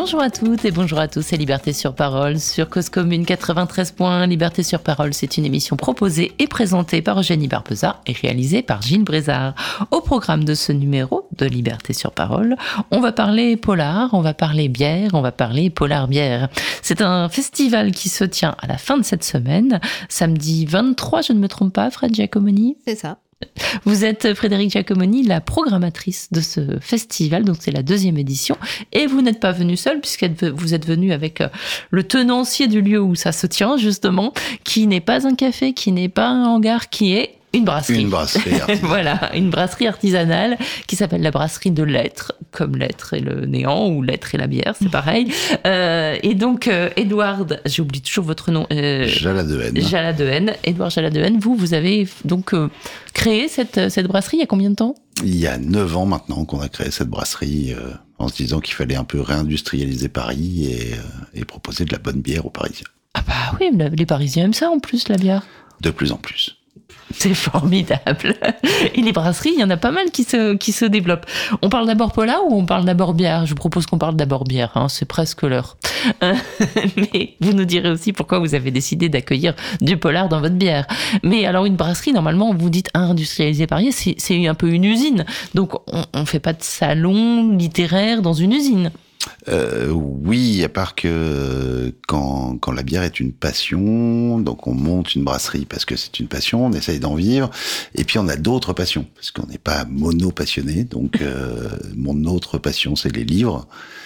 Bonjour à toutes et bonjour à tous, c'est Liberté sur Parole sur Cause Commune 93 points. Liberté sur Parole, c'est une émission proposée et présentée par Eugénie Barbeza et réalisée par Gilles Brézard. Au programme de ce numéro de Liberté sur Parole, on va parler polar, on va parler bière, on va parler polar-bière. C'est un festival qui se tient à la fin de cette semaine, samedi 23, je ne me trompe pas, Fred Giacomoni ? C'est ça. Vous êtes Frédérique Giacomoni, la programmatrice de ce festival, donc c'est la 2e édition, et vous n'êtes pas venue seule puisque vous êtes venue avec le tenancier du lieu où ça se tient justement, qui n'est pas un café, qui n'est pas un hangar, qui est une brasserie. Une brasserie artisanale. Voilà, une brasserie artisanale qui s'appelle la brasserie de l'être, comme l'être et le néant, ou l'être et la bière, c'est pareil. Et donc, Édouard, j'oublie toujours votre nom. Jaladehen. Édouard Jaladehen, vous avez donc créé cette brasserie il y a combien de temps ? Il y a 9 ans maintenant qu'on a créé cette brasserie en se disant qu'il fallait un peu réindustrialiser Paris et proposer de la bonne bière aux Parisiens. Ah bah oui, les Parisiens aiment ça en plus, la bière. De plus en plus. C'est formidable. Et les brasseries, il y en a pas mal qui se développent. On parle d'abord polar ou on parle d'abord bière ? Je vous propose qu'on parle d'abord bière, hein, c'est presque l'heure. Mais vous nous direz aussi pourquoi vous avez décidé d'accueillir du polar dans votre bière. Mais alors une brasserie, normalement, vous dites industrialisé Paris, c'est un peu une usine. Donc on fait pas de salon littéraire dans une usine. Oui, à part que quand la bière est une passion, donc on monte une brasserie parce que c'est une passion, on essaye d'en vivre, et puis on a d'autres passions, parce qu'on n'est pas mono-passionné, donc mon autre passion c'est les livres,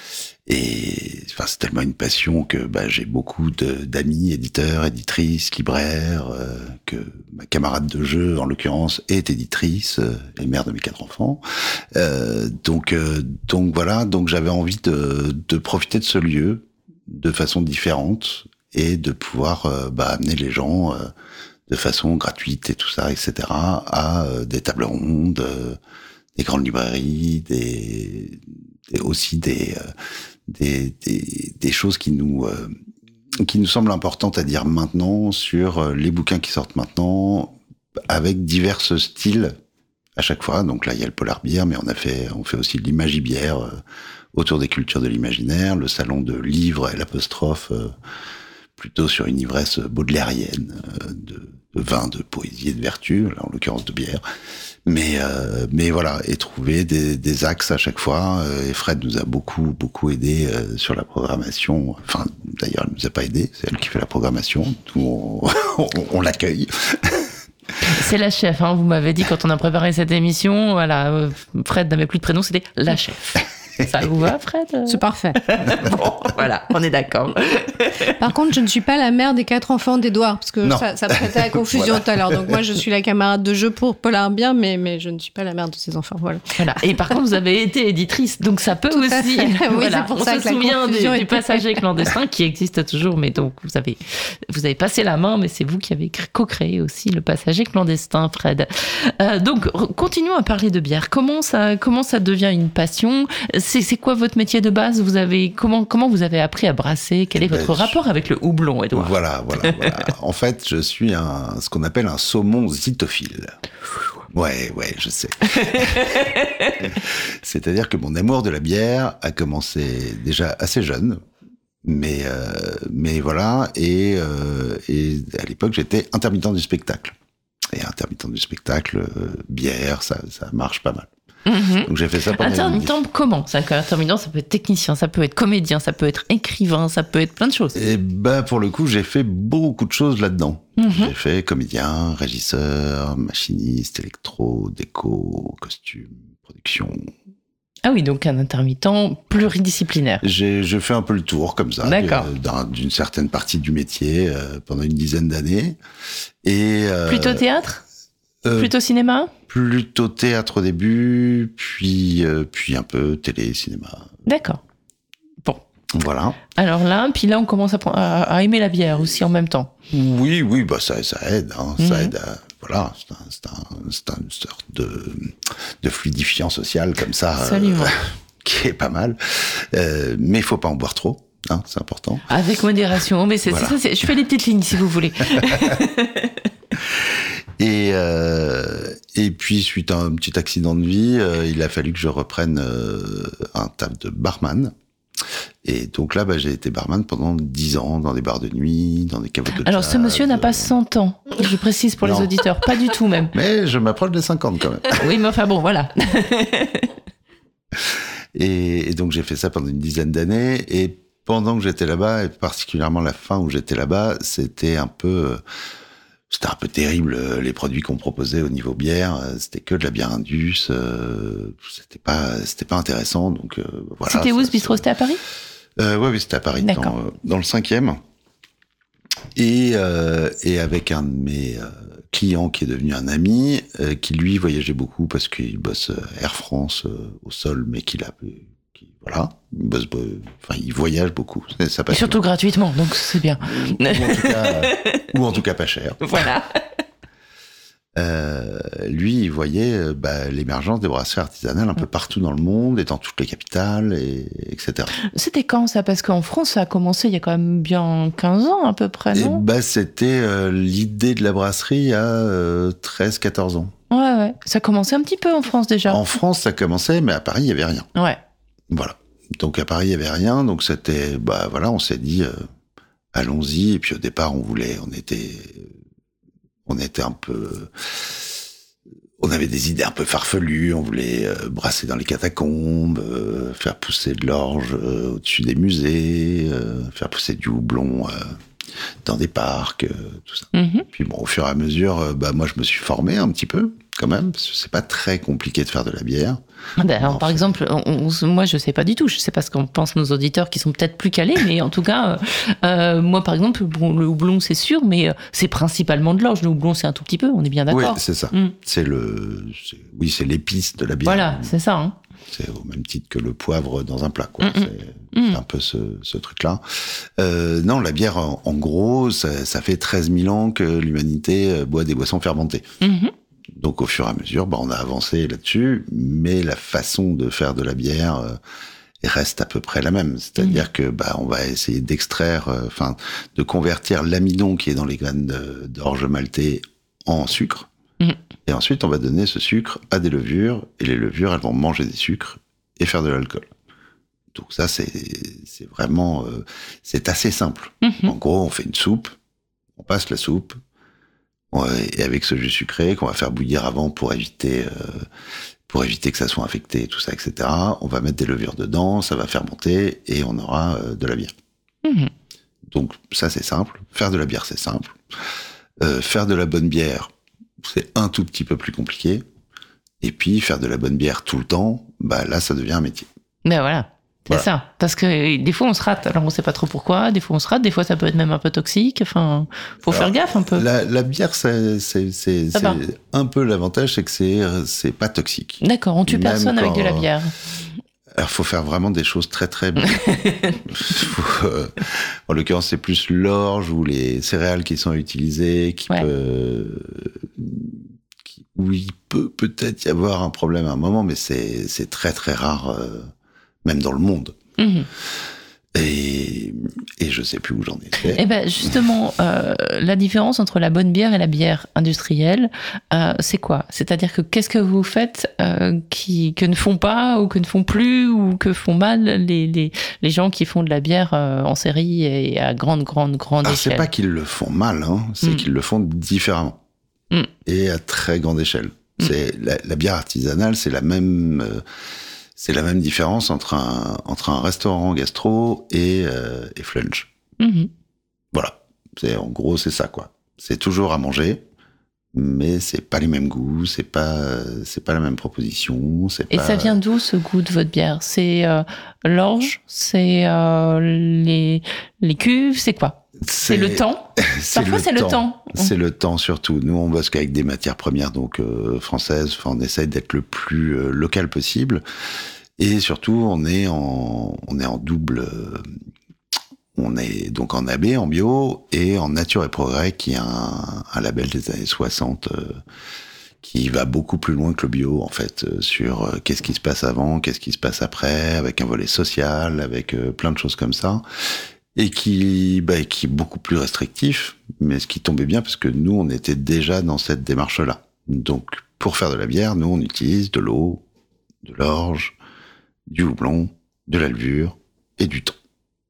et enfin c'est tellement une passion que j'ai beaucoup d'amis, éditeurs, éditrices, libraires, que ma camarade de jeu en l'occurrence est éditrice et mère de mes 4 enfants. Donc voilà, donc j'avais envie de profiter de ce lieu de façon différente et de pouvoir amener les gens de façon gratuite et tout ça, etc. à des tables rondes, des grandes librairies, aussi des choses qui nous semblent importantes à dire maintenant sur les bouquins qui sortent maintenant avec divers styles à chaque fois. Donc là, il y a le polar bière, mais on fait aussi de l'imagibière autour des cultures de l'imaginaire, le salon de livres et l'apostrophe plutôt sur une ivresse baudelairienne de vin, de poésie et de vertu, là en l'occurrence de bière. Mais voilà, et trouver des axes à chaque fois. Et Fred nous a beaucoup aidé sur la programmation. Enfin, d'ailleurs, elle nous a pas aidé, c'est elle qui fait la programmation. Nous, on l'accueille. C'est la chef, hein. Vous m'avez dit quand on a préparé cette émission, voilà, Fred n'avait plus de prénom, c'était la chef. Ça vous va, Fred ? C'est parfait. Bon, voilà, on est d'accord. Par contre, je ne suis pas la mère des 4 enfants d'Édouard, parce que ça prêtait à la confusion tout à l'heure. Donc moi, je suis la camarade de jeu pour Polar Bière, mais je ne suis pas la mère de ses enfants. Voilà. Et par contre, vous avez été éditrice, donc ça peut tout aussi. Oui, voilà. c'est pour ça on se souvient du passager clandestin qui existe toujours, mais donc vous avez passé la main, mais c'est vous qui avez co-créé aussi le passager clandestin, Fred. Donc continuons à parler de bière. Comment ça devient une passion ? C'est quoi votre métier de base ? Comment vous avez appris à brasser ? Quel est votre rapport avec le houblon, Édouard ? Voilà. En fait, je suis ce qu'on appelle un saumon zitophile. Ouais, je sais. C'est-à-dire que mon amour de la bière a commencé déjà assez jeune. Mais voilà, et à l'époque, j'étais intermittent du spectacle. Et intermittent du spectacle, bière, ça marche pas mal. Mm-hmm. Donc j'ai fait ça pendant intermittent, comment ? Ça peut être technicien, ça peut être comédien, ça peut être écrivain, ça peut être plein de choses. Et pour le coup, j'ai fait beaucoup de choses là-dedans. Mm-hmm. J'ai fait comédien, régisseur, machiniste, électro, déco, costume, production. Ah oui, donc un intermittent pluridisciplinaire. Je fais un peu le tour comme ça, d'une certaine partie du métier pendant une dizaine d'années. Plutôt théâtre ? Plutôt cinéma ? Plutôt théâtre au début, puis un peu télé, cinéma. D'accord. Bon. Voilà. Alors là, on commence à aimer la bière aussi en même temps. Oui, ça aide. Hein, ça aide à... Voilà, c'est une sorte de fluidifiant social comme ça. Absolument. Qui est pas mal. Mais il faut pas en boire trop. Hein, c'est important. Avec modération. Mais c'est ça, je fais des petites lignes si vous voulez. Et puis, suite à un petit accident de vie, il a fallu que je reprenne un taf de barman. Et donc là, j'ai été barman pendant 10 ans, dans des bars de nuit, dans des caveaux de jazz. Alors, ce monsieur n'a pas 100 ans, je précise pour les auditeurs, pas du tout même. Mais je m'approche des 50 quand même. Oui, mais enfin bon, voilà. Et donc, j'ai fait ça pendant une dizaine d'années. Et pendant que j'étais là-bas, et particulièrement la fin où j'étais là-bas, c'était un peu terrible, les produits qu'on proposait au niveau bière. C'était que de la bière Indus. C'était pas intéressant. Donc, voilà. C'était où ce bistrot? C'était à Paris? Oui, c'était à Paris, dans le 5e. Et avec un de mes clients qui est devenu un ami, qui lui voyageait beaucoup parce qu'il bosse Air France au sol, mais il voyage beaucoup. Et surtout gratuitement, donc c'est bien. Ou en tout cas pas cher. Voilà. Lui, il voyait l'émergence des brasseries artisanales un peu partout dans le monde et dans toutes les capitales, etc. C'était quand ça? Parce qu'en France, ça a commencé il y a quand même bien 15 ans à peu près, non? C'était l'idée de la brasserie il y a 13-14 ans. Ouais. Ça commençait un petit peu en France déjà. En France, ça commençait, mais à Paris, il n'y avait rien. Ouais. Voilà. Donc à Paris, il n'y avait rien. Donc c'était, on s'est dit, allons-y. Et puis au départ, on avait des idées un peu farfelues, on voulait brasser dans les catacombes, faire pousser de l'orge au-dessus des musées, faire pousser du houblon dans des parcs, tout ça. Mm-hmm. Puis bon, au fur et à mesure, moi je me suis formé un petit peu, quand même, parce que c'est pas très compliqué de faire de la bière. Alors, par exemple, moi je sais pas du tout, je sais pas ce qu'en pensent nos auditeurs qui sont peut-être plus calés, mais en tout cas, moi par exemple, le houblon c'est sûr, mais c'est principalement de l'orge. Le houblon c'est un tout petit peu, on est bien d'accord. Oui, c'est ça. C'est l'épice de la bière. Voilà, c'est ça. Hein. C'est au même titre que le poivre dans un plat, quoi. C'est un peu ce truc-là. Non, la bière, en gros, ça fait 13 000 ans que l'humanité boit des boissons fermentées. Mm-hmm. Donc, au fur et à mesure, on a avancé là-dessus, mais la façon de faire de la bière reste à peu près la même. C'est-à-dire que on va essayer d'extraire, de convertir l'amidon qui est dans les graines d'orge maltée en sucre. Et ensuite, on va donner ce sucre à des levures, et les levures, elles vont manger des sucres et faire de l'alcool. Donc ça, c'est vraiment... c'est assez simple. En gros, on fait une soupe, on passe la soupe, et avec ce jus sucré qu'on va faire bouillir avant pour éviter que ça soit infecté, et tout ça, etc. On va mettre des levures dedans, ça va fermenter, et on aura de la bière. Donc ça, c'est simple. Faire de la bière, c'est simple. Faire de la bonne bière, c'est un tout petit peu plus compliqué. Et puis, faire de la bonne bière tout le temps, là, ça devient un métier. Ben voilà. C'est ça. Parce que des fois, on se rate. Alors, on sait pas trop pourquoi. Des fois, on se rate. Des fois, ça peut être même un peu toxique. Enfin, faut faire gaffe un peu. La bière, c'est un peu l'avantage, c'est que c'est pas toxique. D'accord. On tue personne avec de la bière. Alors, faut faire vraiment des choses très, très bien. En l'occurrence, c'est plus l'orge ou les céréales qui sont utilisées, où il peut peut-être y avoir un problème à un moment, mais c'est très, très rare, même dans le monde. Et je sais plus où j'en étais. Eh ben justement, la différence entre la bonne bière et la bière industrielle, c'est quoi? C'est-à-dire que qu'est-ce que vous faites que ne font pas ou que ne font plus ou que font mal les gens qui font de la bière en série et à grande échelle? C'est pas qu'ils le font mal, c'est qu'ils le font différemment et à très grande échelle. C'est la bière artisanale, c'est la même différence entre un restaurant gastro et Flunch. Voilà. En gros, c'est ça, quoi. C'est toujours à manger, mais c'est pas les mêmes goûts, c'est pas la même proposition. Ça vient d'où, ce goût de votre bière? C'est l'orge? C'est les cuves? C'est quoi? C'est le temps? Parfois, c'est le temps. C'est le temps, surtout. Nous, on bosse qu'avec des matières premières donc françaises. Enfin, on essaye d'être le plus local possible. Et surtout, on est en double... on est donc en AB, en bio, et en Nature et Progrès, qui est un label des années 60... qui va beaucoup plus loin que le bio, en fait, sur qu'est-ce qui se passe avant, qu'est-ce qui se passe après, avec un volet social, avec plein de choses comme ça. Et qui est beaucoup plus restrictif, mais ce qui tombait bien parce que nous, on était déjà dans cette démarche-là. Donc, pour faire de la bière, nous, on utilise de l'eau, de l'orge, du houblon, de la levure et du thon.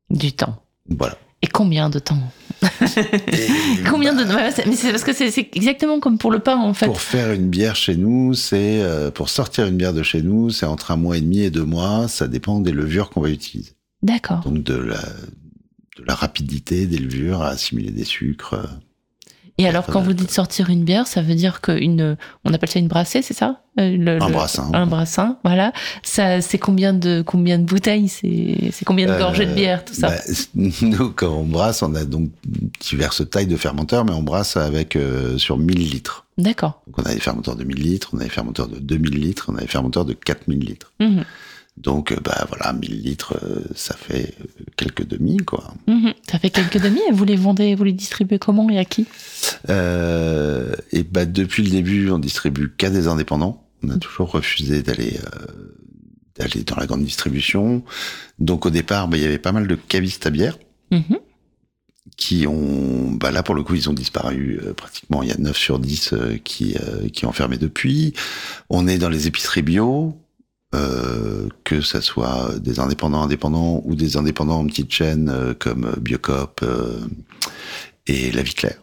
Du temps. Voilà. Et combien de temps? Combien de... Mais c'est parce que c'est exactement comme pour le pain, en fait. Pour faire une bière chez nous, pour sortir une bière de chez nous, c'est entre 1 mois et demi et 2 mois. Ça dépend des levures qu'on va utiliser. D'accord. Donc de la rapidité des levures à assimiler des sucres. Et alors, quand vous dites sortir une bière, ça veut dire on appelle ça une brassée, c'est ça? Un brassin. Un brassin, voilà. Ça, c'est combien de bouteilles? C'est combien de gorgées de bière, tout ça? Nous, quand on brasse, on a donc diverses tailles de fermenteurs, mais on brasse sur 1000 litres. D'accord. Donc on a des fermenteurs de 1000 litres, on a des fermenteurs de 2000 litres, on a des fermenteurs de 4000 litres. Mmh. Donc, 1000 litres, ça fait quelques demi, quoi. Mmh. Ça fait quelques demi, et vous les distribuez comment et à qui? Depuis le début, on distribue qu'à des indépendants. On a toujours refusé d'aller dans la grande distribution. Donc, au départ, il y avait pas mal de cavistes à bière. Mmh. Qui ont, là pour le coup, ils ont disparu pratiquement. Il y a 9 sur 10 qui ont fermé depuis. On est dans les épiceries bio. Que ça soit des indépendants ou des indépendants en petite chaîne comme Biocoop et La Vie Claire.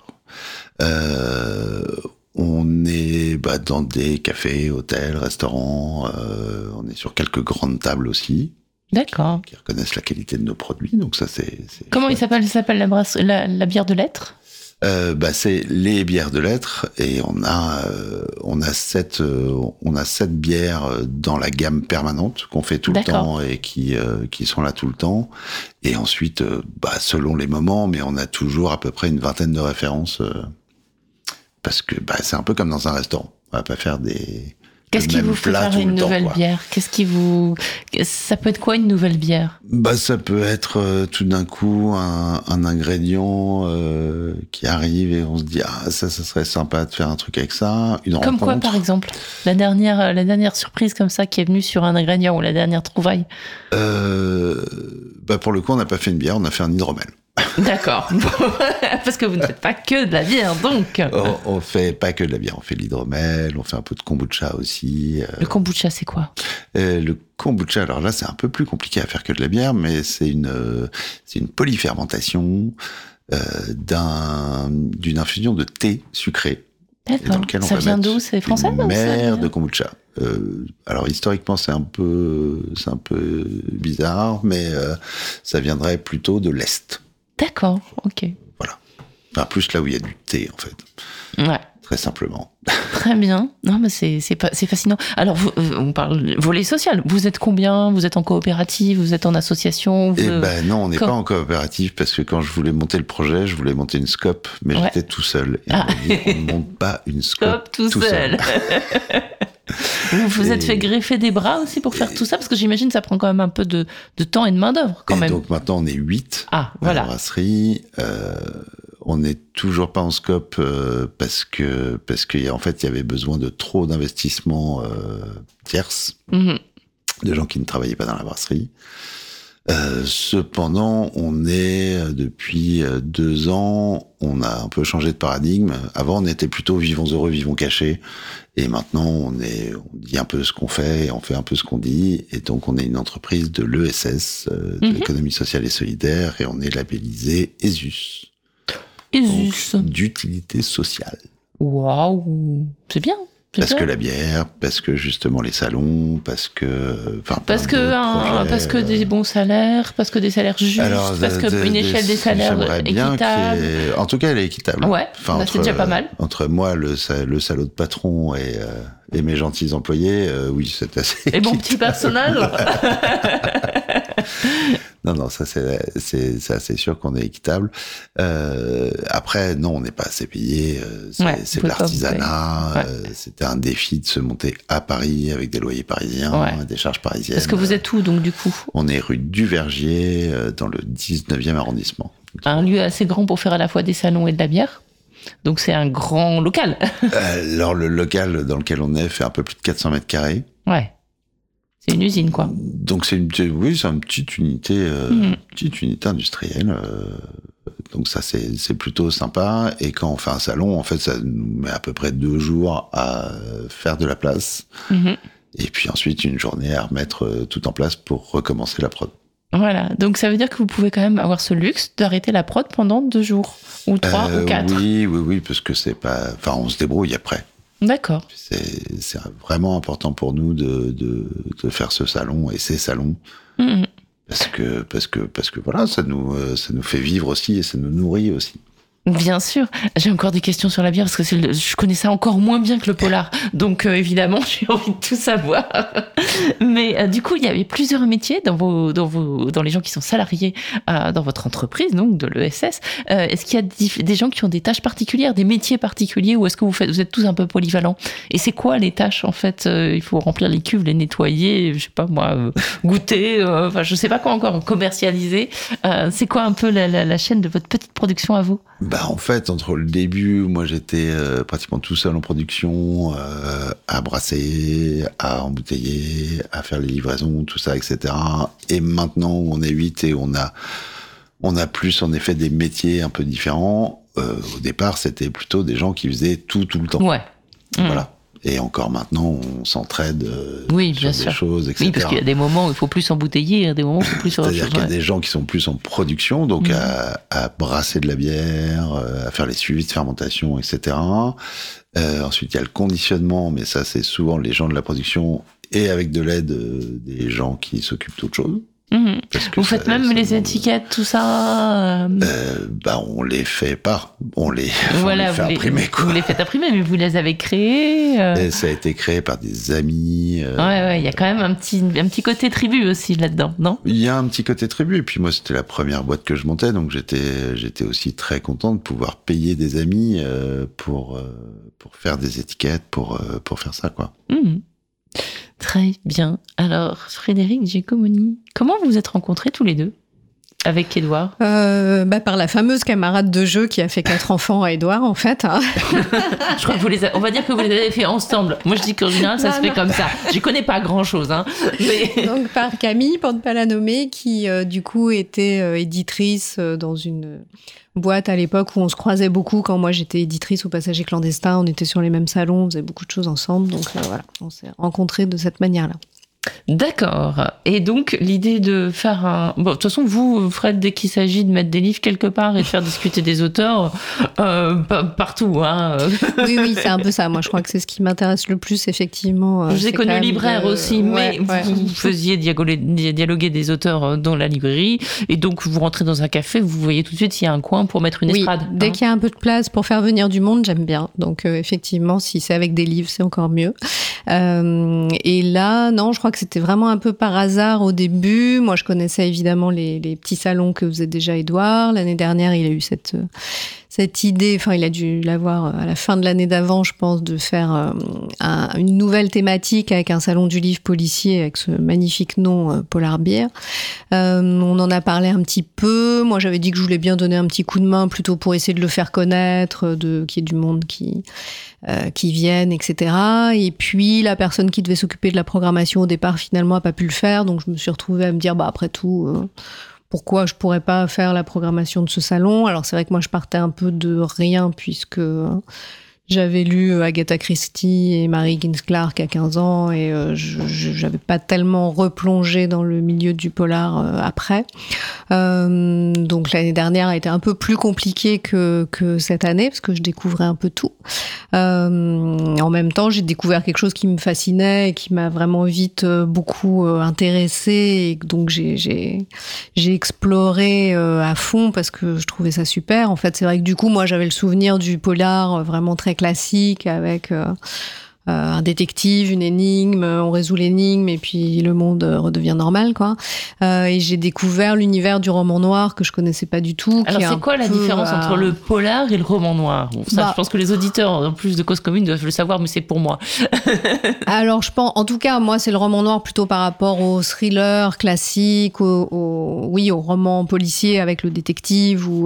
On est dans des cafés, hôtels, restaurants. On est sur quelques grandes tables aussi. D'accord. Qui reconnaissent la qualité de nos produits. Donc ça, c'est comment il s'appelle? Ça s'appelle la bière de lettres? C'est les bières de lettres et on a 7 bières dans la gamme permanente qu'on fait tout le temps et qui sont là tout le temps. Et ensuite, selon les moments, mais on a toujours à peu près une vingtaine de références parce que c'est un peu comme dans un restaurant. On va pas faire des... Qu'est-ce qui vous fait faire une nouvelle bière? Ça peut être quoi une nouvelle bière? Ça peut être tout d'un coup un ingrédient qui arrive et on se dit ça serait sympa de faire un truc avec ça. Une rencontre. Comme quoi par exemple? La dernière surprise comme ça qui est venue sur un ingrédient ou la dernière trouvaille? Pour le coup on n'a pas fait une bière, on a fait un hydromel. D'accord. Parce que vous ne faites pas que de la bière, donc. On fait pas que de la bière, on fait l'hydromel, on fait un peu de kombucha aussi. Le kombucha, c'est quoi? Le kombucha, alors là, c'est un peu plus compliqué à faire que de la bière, mais c'est une polyfermentation d'une infusion de thé sucré. D'accord. Ça vient d'où? C'est français? Une mer de kombucha. Alors historiquement, c'est un peu bizarre, mais ça viendrait plutôt de l'Est. D'accord, ok. Voilà. Enfin, plus là où il y a du thé, en fait. Ouais. Très simplement. Très bien. Non, mais c'est fascinant. Alors, on parle volet social. Vous êtes combien? Vous êtes en coopérative? Vous êtes en association? Non, on n'est pas en coopérative parce que quand je voulais monter le projet, je voulais monter une SCOP, mais j'étais tout seul. Et on m'a dit, on ne monte pas une SCOP tout seul. Vous vous êtes fait greffer des bras aussi pour faire tout ça? Parce que j'imagine que ça prend quand même un peu de temps et de main-d'œuvre, quand même. Donc maintenant, on est 8 à la brasserie. On n'est toujours pas en scope parce que en fait, il y avait besoin de trop d'investissements tierces, de gens qui ne travaillaient pas dans la brasserie. Cependant, on est depuis 2 ans, on a un peu changé de paradigme. Avant, on était plutôt vivons heureux, vivons cachés. Et maintenant, on dit un peu ce qu'on fait et on fait un peu ce qu'on dit. Et donc, on est une entreprise de l'ESS, de l'économie sociale et solidaire, et on est labellisé ESUS. ESUS. D'utilité sociale. Waouh, c'est bien. Parce que la bière, parce que justement les salons, parce que des bons salaires, parce que des salaires justes, parce qu'une échelle des salaires équitable. En tout cas, elle est équitable. Ouais, c'est déjà pas mal. Entre moi, le salaud de patron et mes gentils employés, oui, c'est assez équitable. Et mon petit personnage. Non, ça c'est assez sûr qu'on est équitable. Après, non, on n'est pas assez payé. C'est de l'artisanat. C'était un défi de se monter à Paris avec des loyers parisiens, des charges parisiennes. Parce que vous êtes où donc du coup? On est rue du Vergier, dans le 19e arrondissement. Un lieu assez grand pour faire à la fois des salons et de la bière. Donc c'est un grand local. Alors le local dans lequel on est fait un peu plus de 400 mètres carrés. Ouais. C'est une usine, quoi. Donc c'est une petite unité, industrielle. Donc ça c'est plutôt sympa. Et quand on fait un salon, en fait, ça nous met à peu près 2 jours à faire de la place. Et puis ensuite une journée à remettre tout en place pour recommencer la prod. Voilà, donc ça veut dire que vous pouvez quand même avoir ce luxe d'arrêter la prod pendant 2 jours, ou 3 ou 4. Oui, parce que c'est pas... Enfin, on se débrouille après. D'accord. C'est vraiment important pour nous de faire ce salon et ces salons. Parce que voilà, ça nous fait vivre aussi et ça nous nourrit aussi. Bien sûr. J'ai encore des questions sur la bière parce que je connais ça encore moins bien que le polar. Donc évidemment, j'ai envie de tout savoir. Mais du coup, il y avait plusieurs métiers dans les gens qui sont salariés dans votre entreprise, donc de l'ESS. Est-ce qu'il y a des gens qui ont des tâches particulières, des métiers particuliers, ou est-ce que vous êtes tous un peu polyvalents? Et c'est quoi les tâches en fait? Il faut remplir les cuves, les nettoyer, je sais pas moi, goûter, enfin je sais pas quoi encore, commercialiser. C'est quoi un peu la chaîne de votre petite production à vous? En fait, entre le début, moi j'étais pratiquement tout seul en production, à brasser, à embouteiller, à faire les livraisons, tout ça, etc. Et maintenant, on est 8 et on a plus en effet des métiers un peu différents. Au départ, c'était plutôt des gens qui faisaient tout le temps. Ouais. Voilà. Et encore maintenant, on s'entraide sur des choses, etc. Oui, parce qu'il y a des moments où il faut plus embouteiller, il y a des moments où il faut plus... C'est-à-dire qu'il y a des gens qui sont plus en production, donc à brasser de la bière, à faire les suivis de fermentation, etc. Ensuite, il y a le conditionnement, mais ça, c'est souvent les gens de la production et avec de l'aide des gens qui s'occupent d'autre chose. Vous faites même les étiquettes, tout ça on les fait pas. On les fait imprimer, quoi. Vous les faites imprimer, mais vous les avez créés Et ça a été créé par des amis. Ouais, il y a quand même un petit côté tribu aussi là-dedans, non? Il y a un petit côté tribu, et puis moi, c'était la première boîte que je montais, donc j'étais aussi très content de pouvoir payer des amis pour faire des étiquettes, pour faire ça, quoi. Très bien. Alors, Frédéric Giacomoni, comment vous vous êtes rencontrés tous les deux avec Édouard? Par la fameuse camarade de jeu qui a fait 4 enfants à Édouard, en fait. Hein. Je crois que on va dire que vous les avez fait ensemble. Moi, je dis qu'en général, ça se fait comme ça. Je connais pas grand-chose. Hein, mais... Donc, par Camille, pour ne pas la nommer, qui, du coup, était éditrice dans une boîte à l'époque où on se croisait beaucoup. Quand moi, j'étais éditrice au Passager clandestin, on était sur les mêmes salons, on faisait beaucoup de choses ensemble. Donc, voilà, on s'est rencontrés de cette manière-là. D'accord. Et donc, l'idée de faire un... Bon, de toute façon, vous, Fred, dès qu'il s'agit de mettre des livres quelque part et de faire discuter des auteurs, partout. Hein. Oui, c'est un peu ça. Moi, je crois que c'est ce qui m'intéresse le plus, effectivement. Je vous ai connu libraire aussi, mais vous faisiez dialoguer des auteurs dans la librairie. Et donc, vous rentrez dans un café, vous voyez tout de suite s'il y a un coin pour mettre une estrade. Dès qu'il y a un peu de place pour faire venir du monde, j'aime bien. Donc, effectivement, si c'est avec des livres, c'est encore mieux. Et là, non, je crois que c'était vraiment un peu par hasard au début. Moi, je connaissais évidemment les petits salons que faisait déjà Édouard. L'année dernière, il a eu cette idée, enfin, il a dû l'avoir à la fin de l'année d'avant, je pense, de faire une nouvelle thématique avec un salon du livre policier avec ce magnifique nom Polar Beer. On en a parlé un petit peu. Moi, j'avais dit que je voulais bien donner un petit coup de main plutôt pour essayer de le faire connaître, qu'il y ait du monde qui viennent, etc. Et puis, la personne qui devait s'occuper de la programmation au départ, finalement, n'a pas pu le faire. Donc, je me suis retrouvée à me dire, après tout, pourquoi je pourrais pas faire la programmation de ce salon? Alors, c'est vrai que moi, je partais un peu de rien, puisque j'avais lu Agatha Christie et Mary Higgins Clark à 15 ans et je n'avais pas tellement replongé dans le milieu du polar après. Donc l'année dernière a été un peu plus compliquée que cette année parce que je découvrais un peu tout. En même temps, j'ai découvert quelque chose qui me fascinait et qui m'a vraiment vite beaucoup intéressée. Et donc j'ai exploré à fond parce que je trouvais ça super. En fait, c'est vrai que du coup, moi, j'avais le souvenir du polar vraiment très classique avec un détective, une énigme, on résout l'énigme et puis le monde redevient normal, quoi. Et j'ai découvert l'univers du roman noir que je connaissais pas du tout. Alors c'est quoi la différence entre le polar et le roman noir? Ça, je pense que les auditeurs, en plus de Cause Commune, doivent le savoir, mais c'est pour moi. Alors je pense, en tout cas, moi c'est le roman noir plutôt par rapport au thriller classique, au roman policier avec le détective. Ou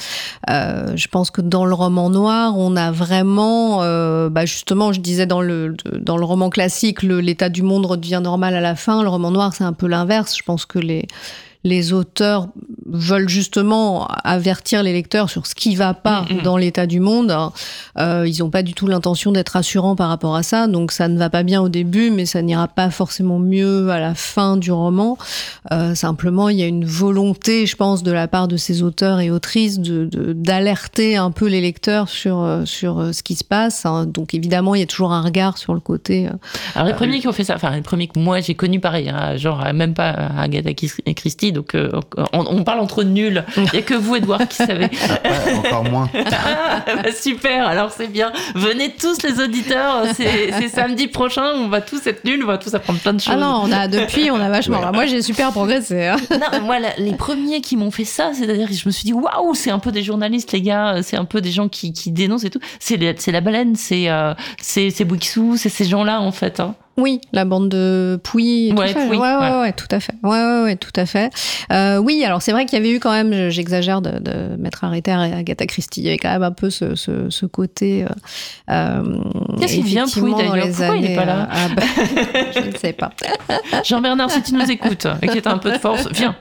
je pense que dans le roman noir, on a vraiment, justement, je disais dans le roman classique, l'état du monde redevient normal à la fin. Le roman noir, c'est un peu l'inverse. Je pense que les auteurs veulent justement avertir les lecteurs sur ce qui va pas dans l'état du monde. Ils n'ont pas du tout l'intention d'être rassurants par rapport à ça, donc ça ne va pas bien au début, mais ça n'ira pas forcément mieux à la fin du roman. Simplement, il y a une volonté, je pense, de la part de ces auteurs et autrices d'alerter un peu les lecteurs sur ce qui se passe. Donc évidemment, il y a toujours un regard sur le côté... Alors les premiers qui ont fait ça, enfin les premiers que moi j'ai connus pareil, genre même pas Agatha Christie, donc on parle entre nuls. Il n'y a que vous, Edouard, qui savez. Encore moins. Super, alors c'est bien. Venez tous les auditeurs, c'est samedi prochain, on va tous être nuls, on va tous apprendre plein de choses. Ah non, on a vachement. Ouais. Moi j'ai super progressé. Non, moi les premiers qui m'ont fait ça, c'est-à-dire que je me suis dit waouh, c'est un peu des journalistes les gars, c'est un peu des gens qui dénoncent et tout. C'est la baleine, c'est Bouixou, c'est ces gens-là en fait. Hein. Oui, la bande de Pouy. Ouais, Pouy. Ouais, tout à fait. Ouais, tout à fait. Oui, alors c'est vrai qu'il y avait eu quand même, j'exagère de mettre arrêté à Agatha Christie. Il y avait quand même un peu ce côté. Qu'est-ce qu'il vient Pouy d'ailleurs ? Pourquoi il n'est pas là ? Je ne sais pas. Jean-Bernard, si tu nous écoutes et que tu as un peu de force, viens.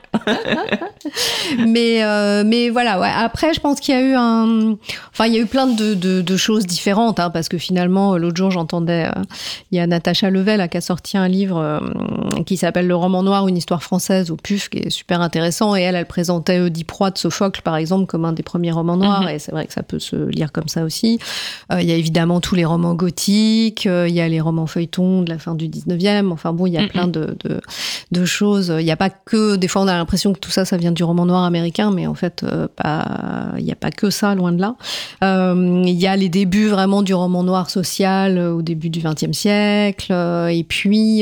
mais voilà. Ouais. Après, je pense qu'il y a eu plein de choses différentes, hein, parce que finalement, l'autre jour, j'entendais, il y a Natacha Level qui a sorti un livre qui s'appelle Le roman noir, une histoire française au PUF, qui est super intéressant, et elle présentait Oedipe Roi de Sophocle par exemple comme un des premiers romans noirs, et c'est vrai que ça peut se lire comme ça aussi. Il y a évidemment tous les romans gothiques, il y a les romans feuilletons de la fin du 19e, enfin bon, il y a plein de choses. Il n'y a pas que, des fois on a l'impression que tout ça vient du roman noir américain, mais en fait il n'y a pas que ça, loin de là. Il y a les débuts vraiment du roman noir social au début du XXe siècle. Et puis,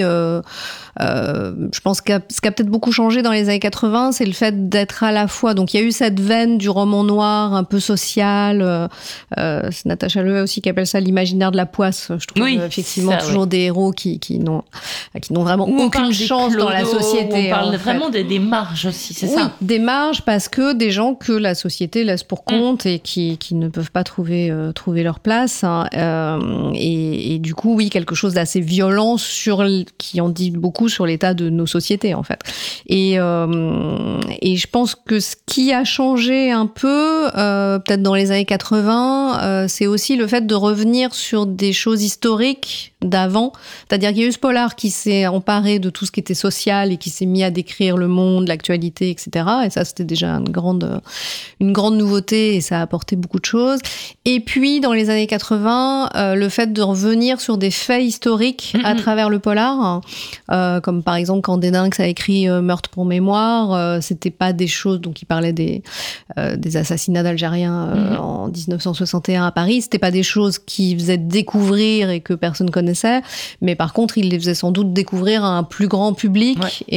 je pense que ce qui a peut-être beaucoup changé dans les années 80, c'est le fait d'être à la fois... Donc, il y a eu cette veine du roman noir un peu social. C'est Natacha Levet aussi qui appelle ça l'imaginaire de la poisse. Je trouve effectivement toujours des héros qui n'ont vraiment aucune chance dans la société. On parle vraiment des marges aussi, c'est ça ? Oui, des marges, parce que des gens que la société laisse pour compte et qui ne peuvent pas trouver leur place. Hein. Et du coup, oui, quelque chose d'assez violent qui en dit beaucoup sur l'état de nos sociétés, en fait. Et je pense que ce qui a changé un peu, peut-être dans les années 80, c'est aussi le fait de revenir sur des choses historiques d'avant. C'est-à-dire qu'il y a eu ce polar qui s'est emparé de tout ce qui était social et qui s'est mis à décrire le monde, l'actualité, etc. Et ça, c'était déjà une grande nouveauté, et ça a apporté beaucoup de choses. Et puis, dans les années 80, le fait de revenir sur des faits historiques à travers le polar, comme par exemple quand Dédinx a écrit Meurtre pour mémoire, c'était pas des choses, donc il parlait des assassinats d'Algériens en 1961 à Paris, c'était pas des choses qui faisaient découvrir et que personne connaissait, mais par contre il les faisait sans doute découvrir à un plus grand public.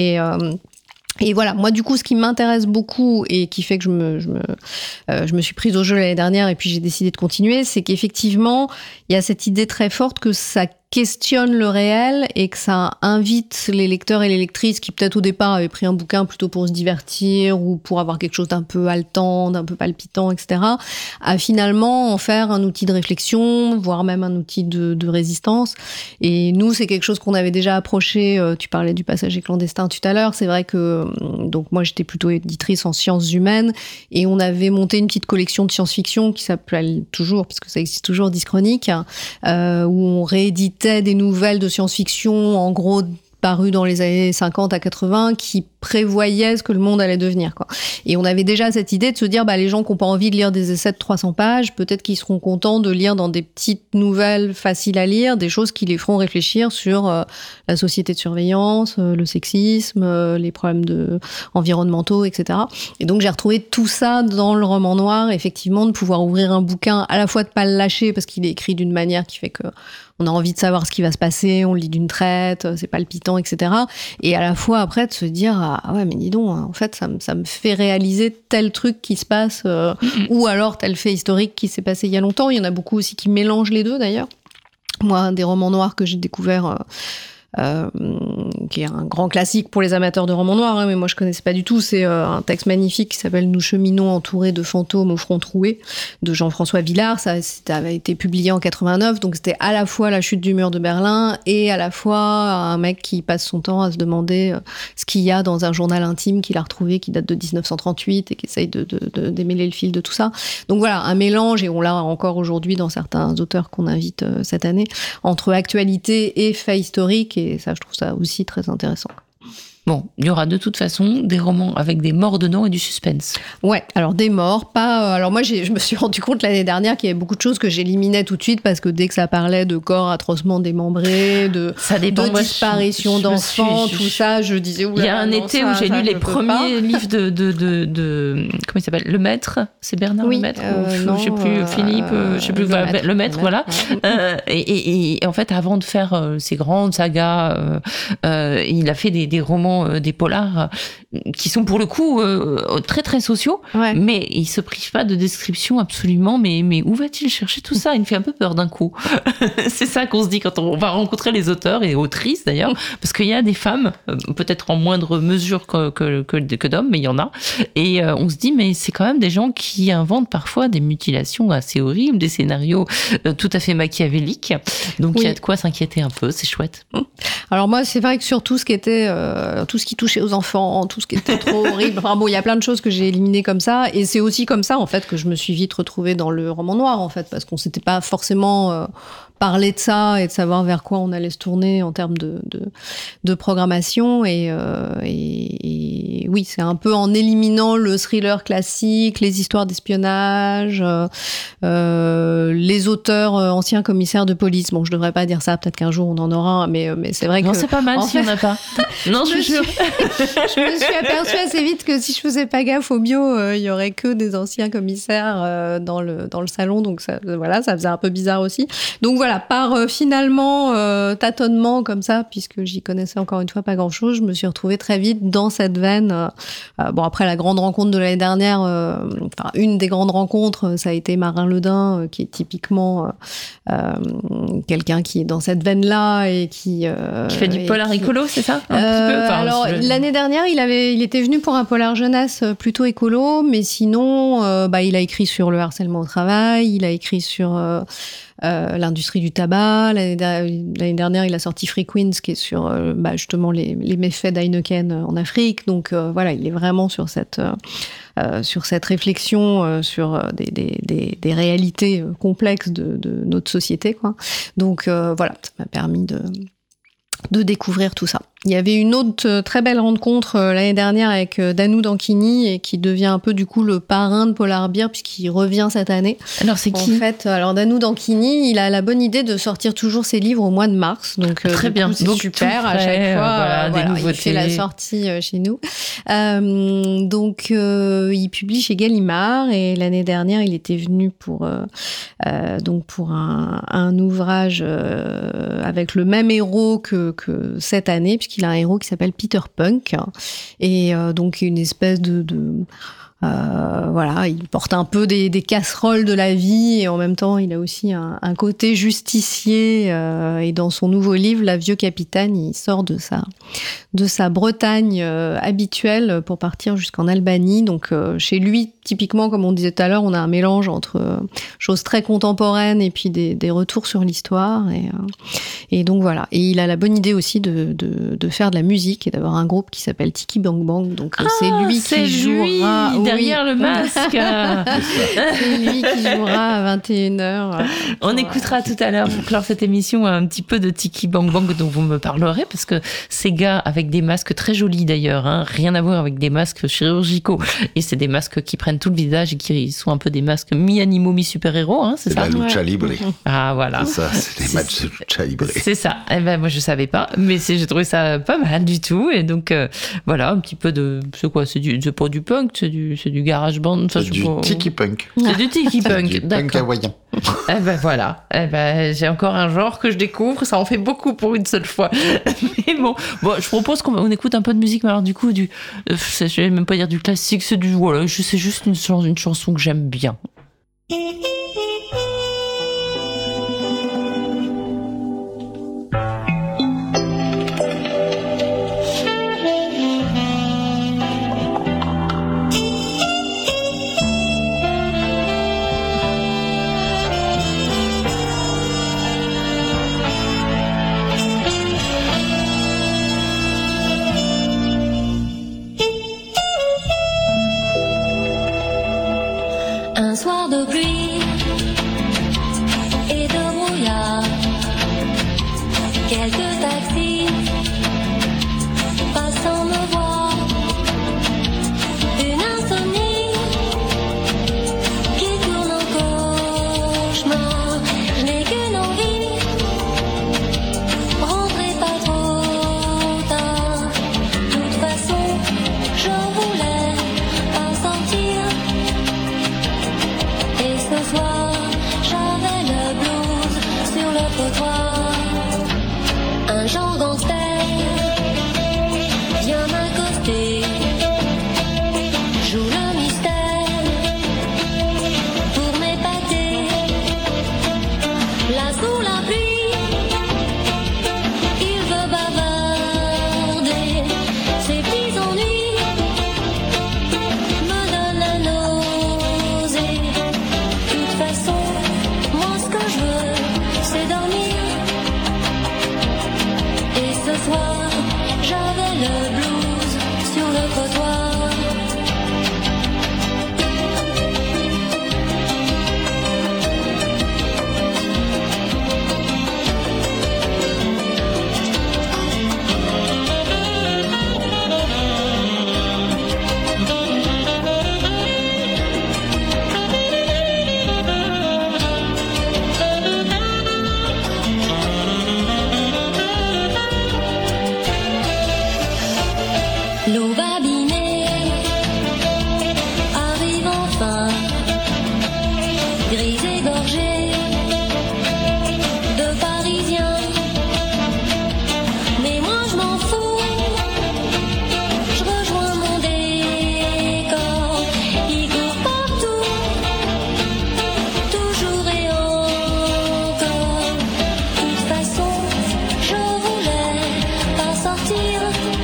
Et voilà, moi du coup, ce qui m'intéresse beaucoup et qui fait que je me suis prise au jeu l'année dernière et puis j'ai décidé de continuer, c'est qu'effectivement, il y a cette idée très forte que ça questionne le réel et que ça invite les lecteurs et les lectrices qui peut-être au départ avaient pris un bouquin plutôt pour se divertir ou pour avoir quelque chose d'un peu haletant, d'un peu palpitant, etc., à finalement en faire un outil de réflexion, voire même un outil de résistance. Et nous, c'est quelque chose qu'on avait déjà approché. Tu parlais du Passager clandestin tout à l'heure. C'est vrai que donc moi, j'étais plutôt éditrice en sciences humaines et on avait monté une petite collection de science-fiction qui s'appelle toujours, parce que ça existe toujours, Dischronique, où on rééditait des nouvelles de science-fiction, en gros parues dans les années 50 à 80, qui prévoyaient ce que le monde allait devenir, quoi. Et on avait déjà cette idée de se dire, les gens qui n'ont pas envie de lire des essais de 300 pages, peut-être qu'ils seront contents de lire dans des petites nouvelles faciles à lire, des choses qui les feront réfléchir sur la société de surveillance, le sexisme, les problèmes environnementaux, etc. Et donc j'ai retrouvé tout ça dans le roman noir, effectivement, de pouvoir ouvrir un bouquin, à la fois de pas le lâcher, parce qu'il est écrit d'une manière qui fait que on a envie de savoir ce qui va se passer, on le lit d'une traite, c'est palpitant, etc. Et à la fois, après, de se dire, ah ouais, mais dis donc, en fait, ça me fait réaliser tel truc qui se passe, ou alors tel fait historique qui s'est passé il y a longtemps. Il y en a beaucoup aussi qui mélangent les deux, d'ailleurs. Moi, un des romans noirs que j'ai découvert qui est un grand classique pour les amateurs de romans noirs, hein, mais moi je connaissais pas du tout. C'est un texte magnifique qui s'appelle « Nous cheminons entourés de fantômes au front troué » de Jean-François Villard. Ça avait été publié en 89, donc c'était à la fois la chute du mur de Berlin et à la fois un mec qui passe son temps à se demander ce qu'il y a dans un journal intime qu'il a retrouvé, qui date de 1938 et qui essaye de démêler le fil de tout ça. Donc voilà, un mélange, et on l'a encore aujourd'hui dans certains auteurs qu'on invite cette année, entre actualité et fait historique, et ça, je trouve ça aussi très intéressant. Bon, il y aura de toute façon des romans avec des morts dedans et du suspense. Ouais, alors des morts, pas... alors moi, je me suis rendu compte l'année dernière qu'il y avait beaucoup de choses que j'éliminais tout de suite, parce que dès que ça parlait de corps atrocement démbrés, de disparition d'enfants, tout ça, je disais... Il y a un été où j'ai lu les premiers livres de comment il s'appelle ? Le Maître ? C'est Bernard Lemaître ? Non, je sais plus, Philippe, je sais plus, le Maître, voilà. Et en fait, avant de faire ces grandes sagas, il a fait des romans, des polars qui sont pour le coup très très sociaux, mais il se prive pas de descriptions absolument, mais où va-t-il chercher tout ça ? Il me fait un peu peur d'un coup. C'est ça qu'on se dit quand on va rencontrer les auteurs et autrices d'ailleurs, parce qu'il y a des femmes, peut-être en moindre mesure que d'hommes, mais il y en a, et on se dit mais c'est quand même des gens qui inventent parfois des mutilations assez horribles, des scénarios tout à fait machiavéliques, donc il y a de quoi s'inquiéter un peu, c'est chouette. Alors moi, c'est vrai que sur tout ce qui était tout ce qui touchait aux enfants, tout ce qui était trop horrible, enfin bon, il y a plein de choses que j'ai éliminées comme ça, et c'est aussi comme ça en fait que je me suis vite retrouvée dans le roman noir en fait, parce qu'on s'était pas forcément parler de ça et de savoir vers quoi on allait se tourner en termes de programmation, et oui, c'est un peu en éliminant le thriller classique, les histoires d'espionnage, les auteurs anciens commissaires de police. Bon, je devrais pas dire ça, peut-être qu'un jour on en aura, mais c'est vrai que... Non, c'est pas mal si on n'a pas. Non, je jure. Je me suis aperçue assez vite que si je faisais pas gaffe au bio, il y aurait que des anciens commissaires dans le salon, donc ça, voilà, ça faisait un peu bizarre aussi. Donc voilà, par finalement tâtonnement comme ça, puisque j'y connaissais encore une fois pas grand-chose, je me suis retrouvée très vite dans cette veine. Bon, après la grande rencontre de l'année dernière, enfin une des grandes rencontres, ça a été Marin Ledin, qui est typiquement quelqu'un qui est dans cette veine-là et qui fait du polar écolo, c'est ça, un petit peu, enfin, alors l'année dernière, il était venu pour un polar jeunesse plutôt écolo, mais sinon, il a écrit sur le harcèlement au travail, il a écrit sur l'industrie du tabac. L'année dernière, il a sorti Free Queens, qui est sur justement les méfaits d'Heineken en Afrique. Donc voilà, il est vraiment sur cette réflexion sur des réalités complexes de notre société, quoi. Donc voilà, ça m'a permis de découvrir tout ça. Il y avait une autre très belle rencontre l'année dernière avec Danou Danchini, et qui devient un peu du coup le parrain de Polar Beer, puisqu'il revient cette année. Alors c'est qui ? En fait, alors Danou Danchini, il a la bonne idée de sortir toujours ses livres au mois de mars. Donc très bien, coup, c'est donc super à chaque fois. des nouveautés. Il fait la sortie chez nous. Donc il publie chez Gallimard, et l'année dernière, il était venu pour un ouvrage avec le même héros que cette année, puisqu'il a un héros qui s'appelle Peter Punk, et donc une espèce voilà, il porte un peu des casseroles de la vie, et en même temps, il a aussi un côté justicier. Et dans son nouveau livre, La Vieux Capitaine, il sort de sa Bretagne habituelle pour partir jusqu'en Albanie. Donc, chez lui, typiquement, comme on disait tout à l'heure, on a un mélange entre choses très contemporaines et puis des retours sur l'histoire. Et donc voilà. Et il a la bonne idée aussi de faire de la musique et d'avoir un groupe qui s'appelle Tiki Bang Bang. Donc, c'est lui qui jouera. Derrière le masque. C'est lui qui jouera à 21h. On écoutera tout à l'heure, pour clore cette émission, un petit peu de Tiki Bang Bang dont vous me parlerez, parce que ces gars avec des masques très jolis d'ailleurs, hein, rien à voir avec des masques chirurgicaux. Et c'est des masques qui prennent tout le visage et qui sont un peu des masques mi-animaux, mi-super-héros, hein, c'est ça ? C'est la lucha libre. Ah voilà. C'est ça, c'est des matchs de lucha libre. C'est ça. Eh ben, moi je savais pas, mais j'ai trouvé ça pas mal du tout. Et donc voilà, un petit peu de... C'est quoi ? C'est pas du punk, c'est du garage band. C'est du tiki punk. C'est du tiki punk, du punk hawaïen. Eh ben voilà, j'ai encore un genre que je découvre, ça en fait beaucoup pour une seule fois. Mais bon, je propose qu'on écoute un peu de musique, mais alors du coup, je vais même pas dire du classique, c'est c'est juste une chanson que j'aime bien. de pluie et de brouillard, quelques taxis passant me voir, une insomnie qui tourne en cauchemar. Je n'ai qu'une envie, rentrer pas trop tard. De toute façon, je voulais pas sortir. Et ce soir, j'avais le blues sur le trottoir. Un genre gangster vient m'accoster, joue le mystère pour m'épater. Là sous la pluie, il veut bavarder. Ses petits ennuis me donnent la nausée. De toute façon, moi ce que je veux, c'est dormir. Et ce soir, j'avais le blues sur le trottoir. L'eau babinée arrive enfin, grise et gorgée de Parisiens. Mais moi je m'en fous, je rejoins mon décor. Il court partout, toujours et encore. De toute façon, je voulais pas sortir.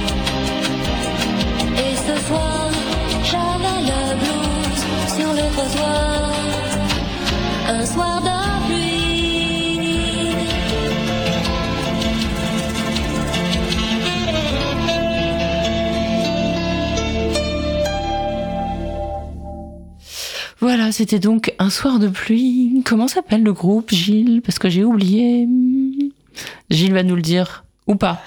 Et ce soir, j'avais le blues sur le trottoir. Un soir de pluie. Voilà, c'était donc Un soir de pluie. Comment s'appelle le groupe, Gilles? Parce que j'ai oublié. Gilles va nous le dire. Ou pas.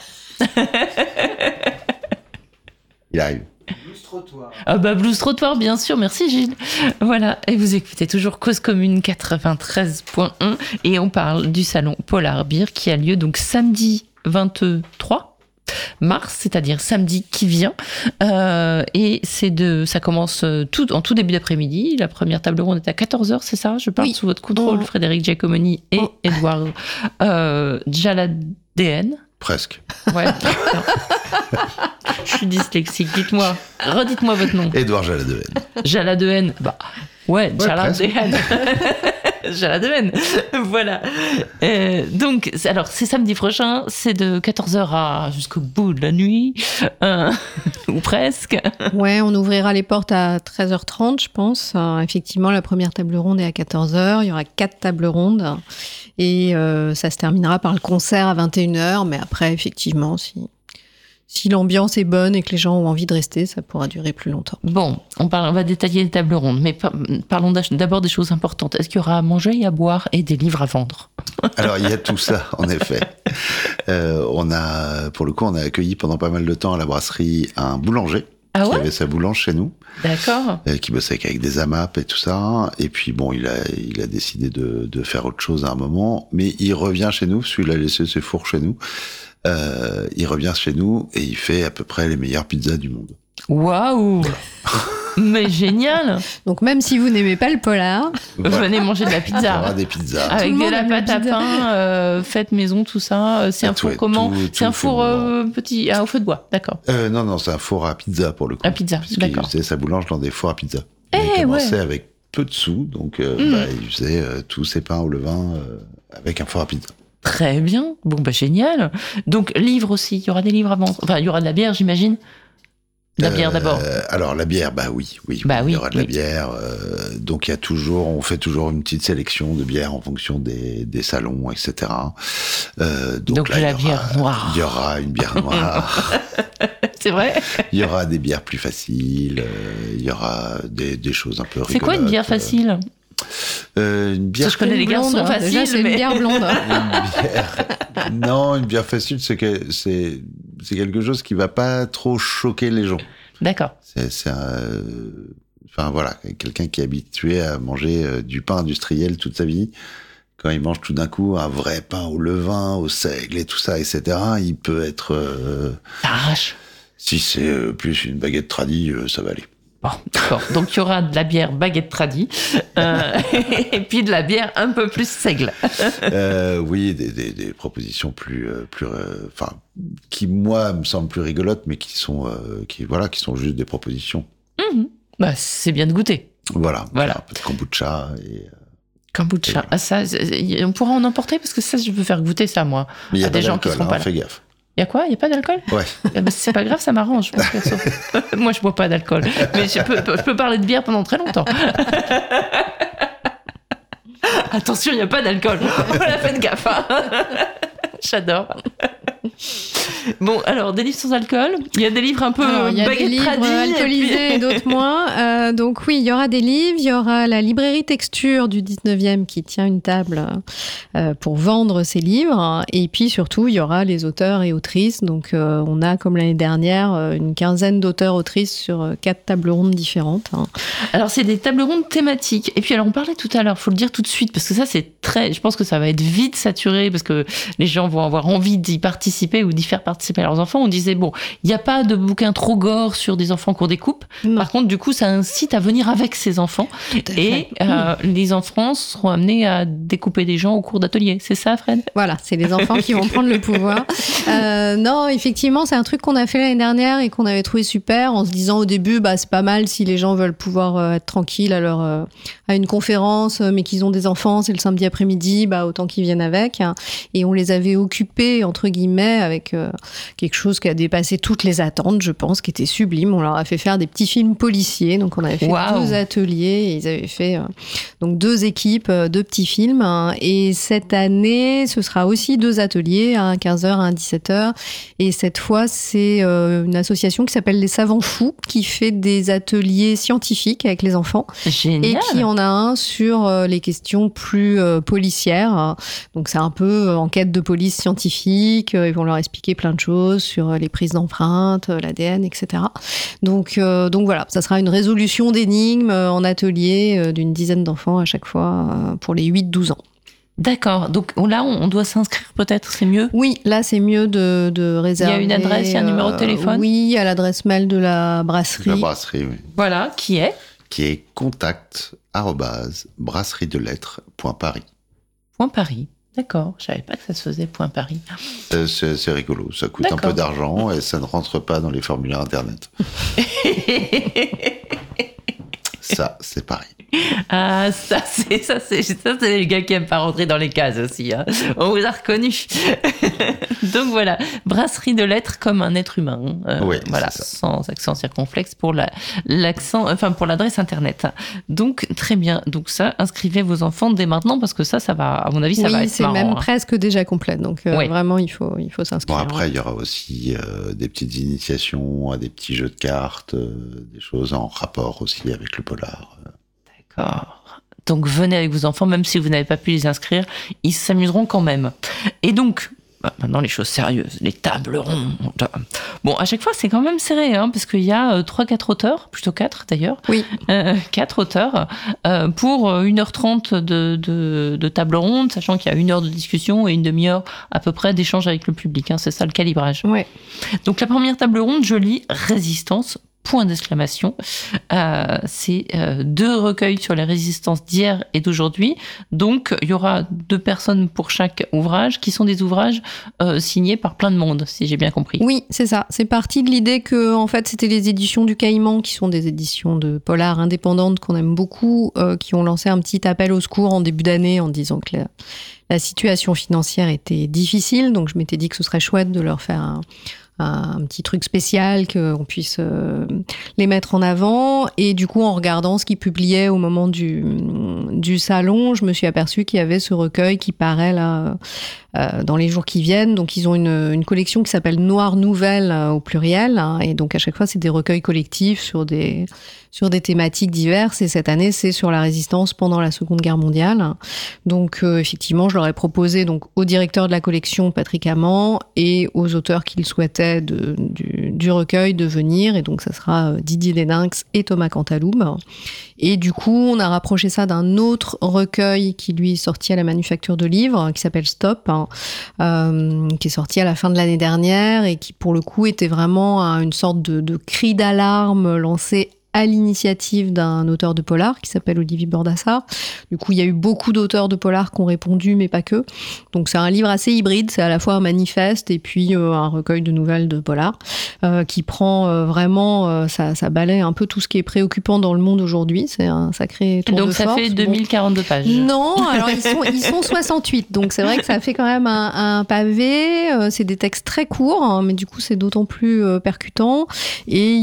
Il arrive. Ah bah Blues Trottoir, bien sûr, merci Gilles. Voilà, et vous écoutez toujours Cause Commune 93.1 et on parle du salon Polar Beer qui a lieu donc samedi 23 mars, c'est-à-dire samedi qui vient. Et ça commence en tout début d'après-midi. La première table ronde est à 14h, c'est ça? Je parle sous votre contrôle, Frédéric Giacomoni et Edouard Jaladéen. Presque. Ouais. Je suis dyslexique. Redites-moi votre nom. Édouard Jaladéen. Jaladéen. Bah, ouais, Jaladéen. Jaladéen. Voilà. Donc, alors, c'est samedi prochain. C'est de 14h jusqu'au bout de la nuit. Ou presque. Ouais, on ouvrira les portes à 13h30, je pense. Effectivement, la première table ronde est à 14h. Il y aura 4 tables rondes. Et ça se terminera par le concert à 21h. Mais après, effectivement, si l'ambiance est bonne et que les gens ont envie de rester, ça pourra durer plus longtemps. Bon, on va détailler les tables rondes. Mais parlons d'abord des choses importantes. Est-ce qu'il y aura à manger et à boire et des livres à vendre? Alors, il y a tout ça, en effet. Pour le coup, on a accueilli pendant pas mal de temps à la brasserie un boulanger. Ah ouais? Qui avait sa boulange chez nous. D'accord. Qui bossait avec des AMAP et tout ça. Et puis bon, il a décidé de faire autre chose à un moment. Mais il revient chez nous, parce qu'il a laissé ses fours chez nous. Il revient chez nous et il fait à peu près les meilleures pizzas du monde. Waouh! Mais génial! Donc même si vous n'aimez pas le polar, venez manger de la pizza. Il y aura des pizzas. Avec de la pâte à pain, faite maison, tout ça. C'est un four comment? C'est un four petit, au feu de bois, d'accord. Non, c'est un four à pizza pour le coup. À pizza, d'accord. Il faisait sa boulange dans des fours à pizza. Il commençait avec peu de sous, donc il faisait tous ses pains au levain avec un four à pizza. Très bien. Bon, bah génial. Donc, livres aussi. Il y aura des livres à vendre. Enfin, il y aura de la bière, j'imagine. La bière d'abord. Alors la bière, oui, il y aura de la bière. Donc on fait toujours une petite sélection de bières en fonction des salons, etc. Donc là, la bière noire. Il y aura une bière noire. C'est vrai. Il y aura des bières plus faciles. Il y aura des choses un peu rigolotes. C'est quoi une bière facile? Une bière. Je connais les garçons blonde, faciles, déjà, c'est mais- une bière blonde. Non, une bière facile, c'est quelque chose qui va pas trop choquer les gens. D'accord. Enfin voilà, quelqu'un qui est habitué à manger du pain industriel toute sa vie, quand il mange tout d'un coup un vrai pain au levain, au seigle et tout ça, etc., il peut être... T'arraches. si c'est plus une baguette tradie, ça va aller. Bon, d'accord. Donc, il y aura de la bière baguette tradie et puis de la bière un peu plus seigle. Oui, des propositions enfin, qui moi me semblent plus rigolotes, mais qui sont juste des propositions. Bah, c'est bien de goûter. Voilà. Voilà. Un peu de kombucha et... Kombucha. Et voilà. Ah, ça, on pourra en emporter parce que ça, je veux faire goûter ça, moi. Mais il y a À pas des gens qui d'alcool, seront pas là. fais gaffe. Il y a quoi? Il y a pas d'alcool? Ouais. Eh ben, c'est pas grave, ça m'arrange. Perso. Moi, je bois pas d'alcool, mais je peux parler de bière pendant très longtemps. Attention, il n'y a pas d'alcool. Voilà, faites gaffe. Hein. J'adore. Bon, alors, des livres sans alcool. Il y a des livres un peu Alors, il y a des baguette livres tradie, alcoolisés et d'autres moins. Donc oui, il y aura des livres. Il y aura la librairie Texture du 19e qui tient une table pour vendre ses livres. Et puis surtout, il y aura les auteurs et autrices. Donc on a, comme l'année dernière, une quinzaine d'auteurs-autrices sur 4 tables rondes différentes. Alors, c'est des tables rondes thématiques. Et puis, alors, on parlait tout à l'heure, faut le dire tout de suite, parce que ça, c'est très... Je pense que ça va être vite saturé, parce que les gens vont avoir envie d'y participer ou d'y faire participer leurs enfants. On disait, bon, il n'y a pas de bouquin trop gore sur des enfants qu'on découpe. Non. Par contre, du coup, ça incite à venir avec ses enfants. Et les enfants seront amenés à découper des gens au cours d'ateliers. C'est ça, Fred? Voilà, c'est les enfants qui vont prendre le pouvoir. Non, effectivement, c'est un truc qu'on a fait l'année dernière et qu'on avait trouvé super en se disant au début, bah, c'est pas mal si les gens veulent pouvoir être tranquilles à une conférence, mais qu'ils ont des enfants, c'est le samedi après-midi, bah, autant qu'ils viennent avec. Et on les avait occupés, entre guillemets, avec quelque chose qui a dépassé toutes les attentes, je pense, qui était sublime. On leur a fait faire des petits films policiers. Donc, on avait fait Waouh. 2 ateliers et ils avaient fait donc 2 équipes, 2 petits films. Et cette année, ce sera aussi 2 ateliers, un 15h, un 17h. Et cette fois, c'est une association qui s'appelle Les Savants Fous, qui fait des ateliers scientifiques avec les enfants. Génial. Et qui en a un sur les questions plus policières. Donc c'est un peu enquête de police scientifique. Ils vont leur expliquer plein de choses sur les prises d'empreintes, l'ADN, etc. Donc voilà, ça sera une résolution d'énigmes en atelier d'une dizaine d'enfants à chaque fois pour les 8-12 ans. D'accord. Donc là, on doit s'inscrire peut-être, c'est mieux? Oui, là c'est mieux de réserver. Il y a une adresse, il y a un numéro de téléphone? Oui, à l'adresse mail de la brasserie. La brasserie, oui. Voilà, qui est? Qui est contact@brasseriedelettres.paris. Point Paris. D'accord. Je savais pas que ça se faisait Point Paris. C'est rigolo. Ça coûte un D'accord. peu d'argent et ça ne rentre pas dans les formulaires Internet. Ça, c'est Paris. Ah, ça c'est les gars qui aiment pas rentrer dans les cases aussi. Hein. On vous a reconnu. Donc voilà, brasserie de lettres comme un être humain. Oui, voilà, c'est ça. sans accent circonflexe pour pour l'adresse internet. Donc très bien. Donc ça, inscrivez vos enfants dès maintenant parce que ça va, à mon avis, ça va Oui, être c'est marrant. même hein. presque déjà complet. Donc Oui. vraiment, il faut s'inscrire. Bon, après, il y aura aussi des petites initiations à des petits jeux de cartes, des choses en rapport aussi avec le polar. D'accord. Donc venez avec vos enfants, même si vous n'avez pas pu les inscrire, ils s'amuseront quand même. Et donc, maintenant les choses sérieuses, les tables rondes. Bon, à chaque fois c'est quand même serré, hein, parce qu'il y a 3-4 auteurs, plutôt 4 d'ailleurs. Oui. 4 auteurs pour 1h30 de table ronde, sachant qu'il y a 1 heure de discussion et une demi-heure à peu près d'échange avec le public. Hein, c'est ça le calibrage. Ouais. Donc la première table ronde, je lis Résistance. Point d'exclamation. C'est 2 recueils sur les résistances d'hier et d'aujourd'hui. Donc, il y aura 2 personnes pour chaque ouvrage, qui sont des ouvrages signés par plein de monde, si j'ai bien compris. Oui, c'est ça. C'est parti de l'idée que, en fait, c'était les éditions du Caïman, qui sont des éditions de polar indépendantes qu'on aime beaucoup, qui ont lancé un petit appel au secours en début d'année en disant que la situation financière était difficile. Donc, je m'étais dit que ce serait chouette de leur faire un petit truc spécial, qu'on puisse les mettre en avant. Et du coup, en regardant ce qu'ils publiaient au moment du salon, je me suis aperçue qu'il y avait ce recueil qui paraît là dans les jours qui viennent. Donc ils ont une collection qui s'appelle Noire Nouvelle au pluriel, hein, et donc à chaque fois c'est des recueils collectifs sur des thématiques diverses, et cette année c'est sur la résistance pendant la Seconde Guerre mondiale. Donc effectivement je leur ai proposé donc au directeur de la collection Patrick Amand et aux auteurs qui le souhaitaient du recueil de venir, et donc ça sera Didier Deninx et Thomas Cantaloube. Et du coup on a rapproché ça d'un autre recueil qui lui est sorti à la Manufacture de Livres, qui s'appelle Stop, hein, qui est sorti à la fin de l'année dernière et qui pour le coup était vraiment une sorte de cri d'alarme lancé à l'initiative d'un auteur de polar qui s'appelle Olivier Bordassa. Du coup, il y a eu beaucoup d'auteurs de polar qui ont répondu, mais pas que. Donc, c'est un livre assez hybride. C'est à la fois un manifeste et puis un recueil de nouvelles de polar qui prend vraiment... ça balaie un peu tout ce qui est préoccupant dans le monde aujourd'hui. C'est un sacré tour de force. Donc, ça fait 2042 pages. Non, alors ils sont 68. Donc, c'est vrai que ça fait quand même un pavé. C'est des textes très courts, hein, mais du coup, c'est d'autant plus percutant. Et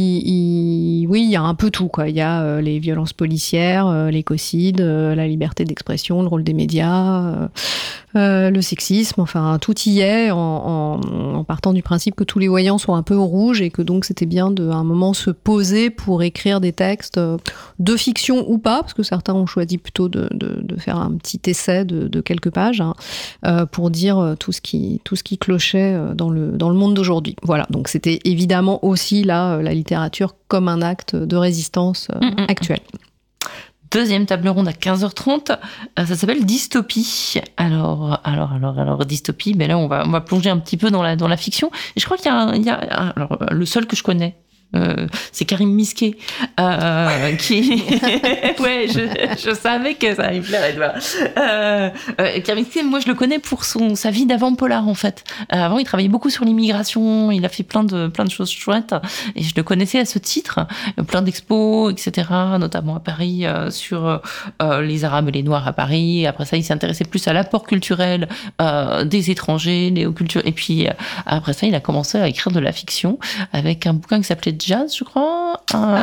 oui, il y a un peu tout, quoi. Il y a les violences policières, l'écocide, la liberté d'expression, le rôle des médias, le sexisme, enfin tout y est en partant du principe que tous les voyants sont un peu au rouge et que donc c'était bien de à un moment se poser pour écrire des textes de fiction ou pas, parce que certains ont choisi plutôt de faire un petit essai de quelques pages, hein, pour dire tout ce qui clochait dans le monde d'aujourd'hui. Voilà, donc c'était évidemment aussi là la littérature comme un acte de résistance actuelle. Deuxième table ronde à 15h30, ça s'appelle Dystopie. Alors, Dystopie, mais là on va plonger un petit peu dans la fiction. Et je crois qu'il y a alors, le seul que je connais, c'est Karim Misquet, qui... ouais, je savais que ça allait plaire, Edouard. Karim Misquet, moi je le connais pour sa vie d'avant polar, en fait. Avant, il travaillait beaucoup sur l'immigration, il a fait plein de choses chouettes, et je le connaissais à ce titre, plein d'expos, etc., notamment à Paris, sur les Arabes et les Noirs à Paris. Après ça, il s'est intéressé plus à l'apport culturel des étrangers, néoculture, et puis après ça, il a commencé à écrire de la fiction avec un bouquin qui s'appelait Jazz, je crois.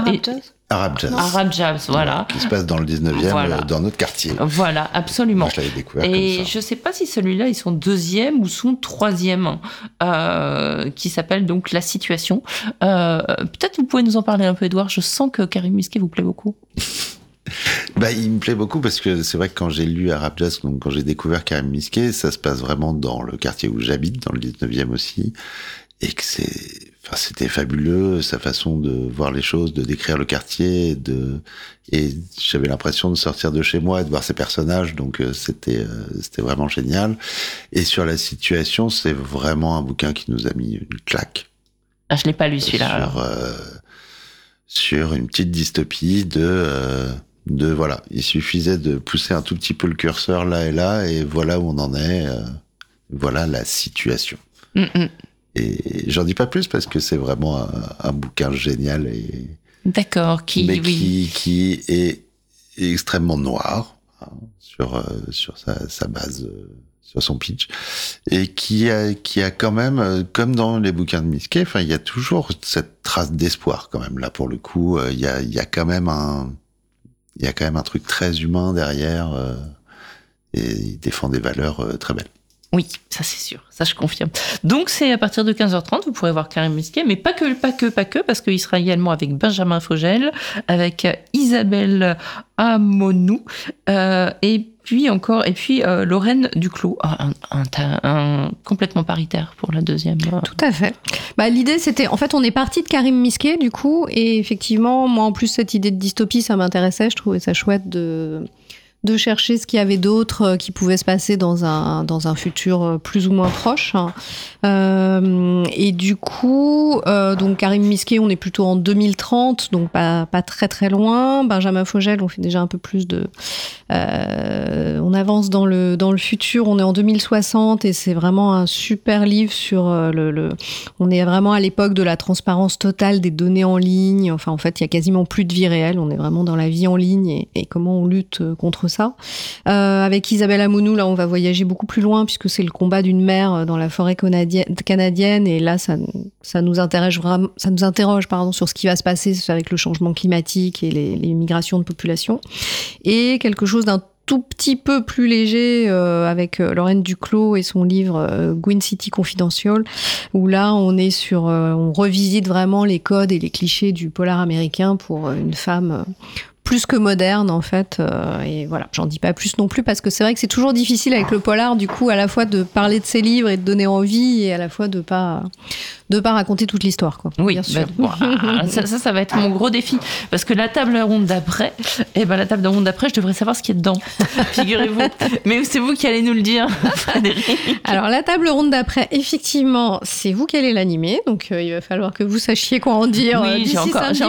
Arabe Jazz, voilà. Qui se passe dans le 19e, voilà. Dans notre quartier. Voilà, absolument. Moi, je l'avais découvert et comme ça. je ne sais pas si celui-là est son deuxième ou son troisième, qui s'appelle donc La Situation. Peut-être vous pouvez nous en parler un peu, Edouard. Je sens que Karim Misquet vous plaît beaucoup. Il me plaît beaucoup parce que c'est vrai que quand j'ai lu Arabe Jazz, donc quand j'ai découvert Karim Misquet, ça se passe vraiment dans le quartier où j'habite, dans le 19e aussi, et que c'était fabuleux, sa façon de voir les choses, de décrire le quartier, et j'avais l'impression de sortir de chez moi et de voir ces personnages, donc c'était vraiment génial. Et sur La Situation, c'est vraiment un bouquin qui nous a mis une claque. Ah, je l'ai pas lu celui-là. Sur une petite dystopie de voilà, il suffisait de pousser un tout petit peu le curseur là et là, et voilà où on en est, voilà la situation. Et j'en dis pas plus parce que c'est vraiment un bouquin génial et d'accord, qui est extrêmement noir, hein, sur sa base, sur son pitch, et qui a quand même, comme dans les bouquins de Misquet, enfin il y a toujours cette trace d'espoir quand même là pour le coup. Il y a quand même un truc très humain derrière, et il défend des valeurs très belles. Oui, ça c'est sûr, ça je confirme. Donc c'est à partir de 15h30, vous pourrez voir Karim Misquet, mais pas que, parce qu'il sera également avec Benjamin Fogel, avec Isabelle Amonou, et puis Lorraine Duclos, un complètement paritaire pour la deuxième. Tout à fait. L'idée c'était, en fait on est parti de Karim Misquet du coup, et effectivement moi en plus cette idée de dystopie ça m'intéressait, je trouvais ça chouette de chercher ce qu'il y avait d'autre qui pouvait se passer dans un futur plus ou moins proche. Et du coup, donc Karim Misquet, on est plutôt en 2030, donc pas très très loin. Benjamin Fogel, on fait déjà un peu plus on avance dans le futur, on est en 2060 et c'est vraiment un super livre sur on est vraiment à l'époque de la transparence totale des données en ligne. Enfin, en fait, il y a quasiment plus de vie réelle. On est vraiment dans la vie en ligne et comment on lutte contre ça. Avec Isabelle Amonou, là, on va voyager beaucoup plus loin puisque c'est le combat d'une mère dans la forêt canadienne et là, ça nous interroge sur ce qui va se passer avec le changement climatique et les migrations de population. Et quelque chose d'un tout petit peu plus léger avec Lorraine Duclos et son livre Gwyn City Confidential, où là on est sur, on revisite vraiment les codes et les clichés du polar américain pour une femme plus que moderne en fait, et voilà, j'en dis pas plus non plus parce que c'est vrai que c'est toujours difficile avec le polar du coup à la fois de parler de ses livres et de donner envie et à la fois de pas raconter toute l'histoire quoi. Oui, bien sûr. Ça va être mon gros défi parce que la table ronde d'après, je devrais savoir ce qu'il y a dedans, figurez-vous. Mais c'est vous qui allez nous le dire, Frédéric. Alors la table ronde d'après, effectivement, c'est vous qui allez l'animer, donc il va falloir que vous sachiez quoi en dire. Oui, d'ici j'ai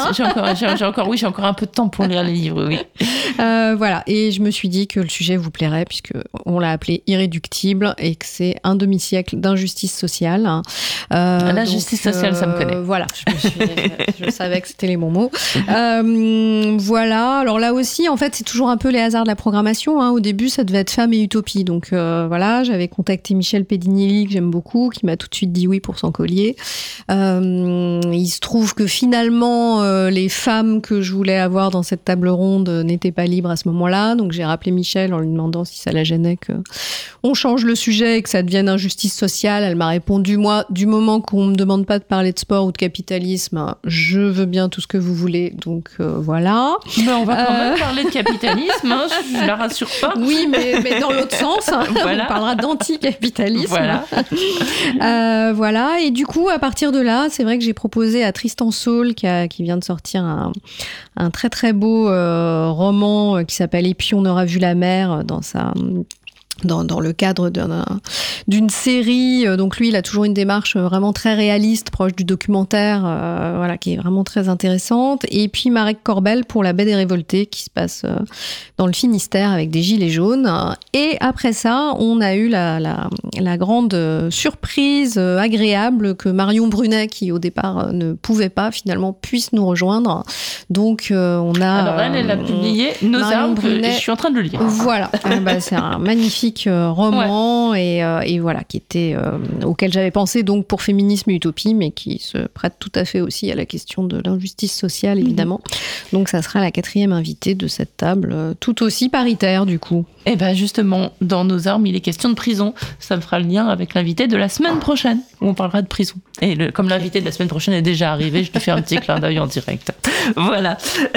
encore un peu de temps pour lire les livres, oui. Voilà, et je me suis dit que le sujet vous plairait puisque on l'a appelé Irréductible et que c'est un demi-siècle d'injustice sociale. La justice sociale, ça me connaît. Voilà, je savais que c'était les bons mots. Voilà, alors là aussi, en fait, c'est toujours un peu les hasards de la programmation. Au début, ça devait être Femmes et Utopie. Donc voilà, j'avais contacté Michel Pedinelli, que j'aime beaucoup, qui m'a tout de suite dit oui pour son collier. Il se trouve que finalement, les femmes que je voulais avoir dans cette table ronde n'étaient pas libres à ce moment-là. Donc j'ai rappelé Michel en lui demandant si ça la gênait qu'on change le sujet et que ça devienne injustice sociale. Elle m'a répondu, moi, du moment qu'on me demande pas de parler de sport ou de capitalisme, je veux bien tout ce que vous voulez. Donc voilà. Mais on va quand même parler de capitalisme, je la rassure pas. Oui, mais dans l'autre sens. Voilà. On parlera d'anticapitalisme. Voilà. Voilà. Et du coup, à partir de là, c'est vrai que j'ai proposé à Tristan Saul, qui vient de sortir un très très beau roman qui s'appelle Et puis on aura vu la mer dans le cadre d'une série. Donc lui, il a toujours une démarche vraiment très réaliste, proche du documentaire, voilà, qui est vraiment très intéressante. Et puis Marek Corbel pour La Baie des Révoltés, qui se passe dans le Finistère avec des gilets jaunes. Et après ça, on a eu la grande surprise agréable que Marion Brunet, qui au départ ne pouvait pas, finalement puisse nous rejoindre. Donc on a... Alors elle a publié Nos armes, Brunet, je suis en train de le lire. Voilà, c'est un magnifique roman, ouais. et voilà, qui était auquel j'avais pensé donc pour Féminisme et Utopie, mais qui se prête tout à fait aussi à la question de l'injustice sociale, évidemment. Donc ça sera la 4e invitée de cette table, tout aussi paritaire du coup. Et bien justement, dans Nos armes, il est question de prison. Ça me fera le lien avec l'invité de la semaine prochaine, où on parlera de prison. Et comme l'invité de la semaine prochaine est déjà arrivé, je te fais un petit clin d'œil en direct. Voilà.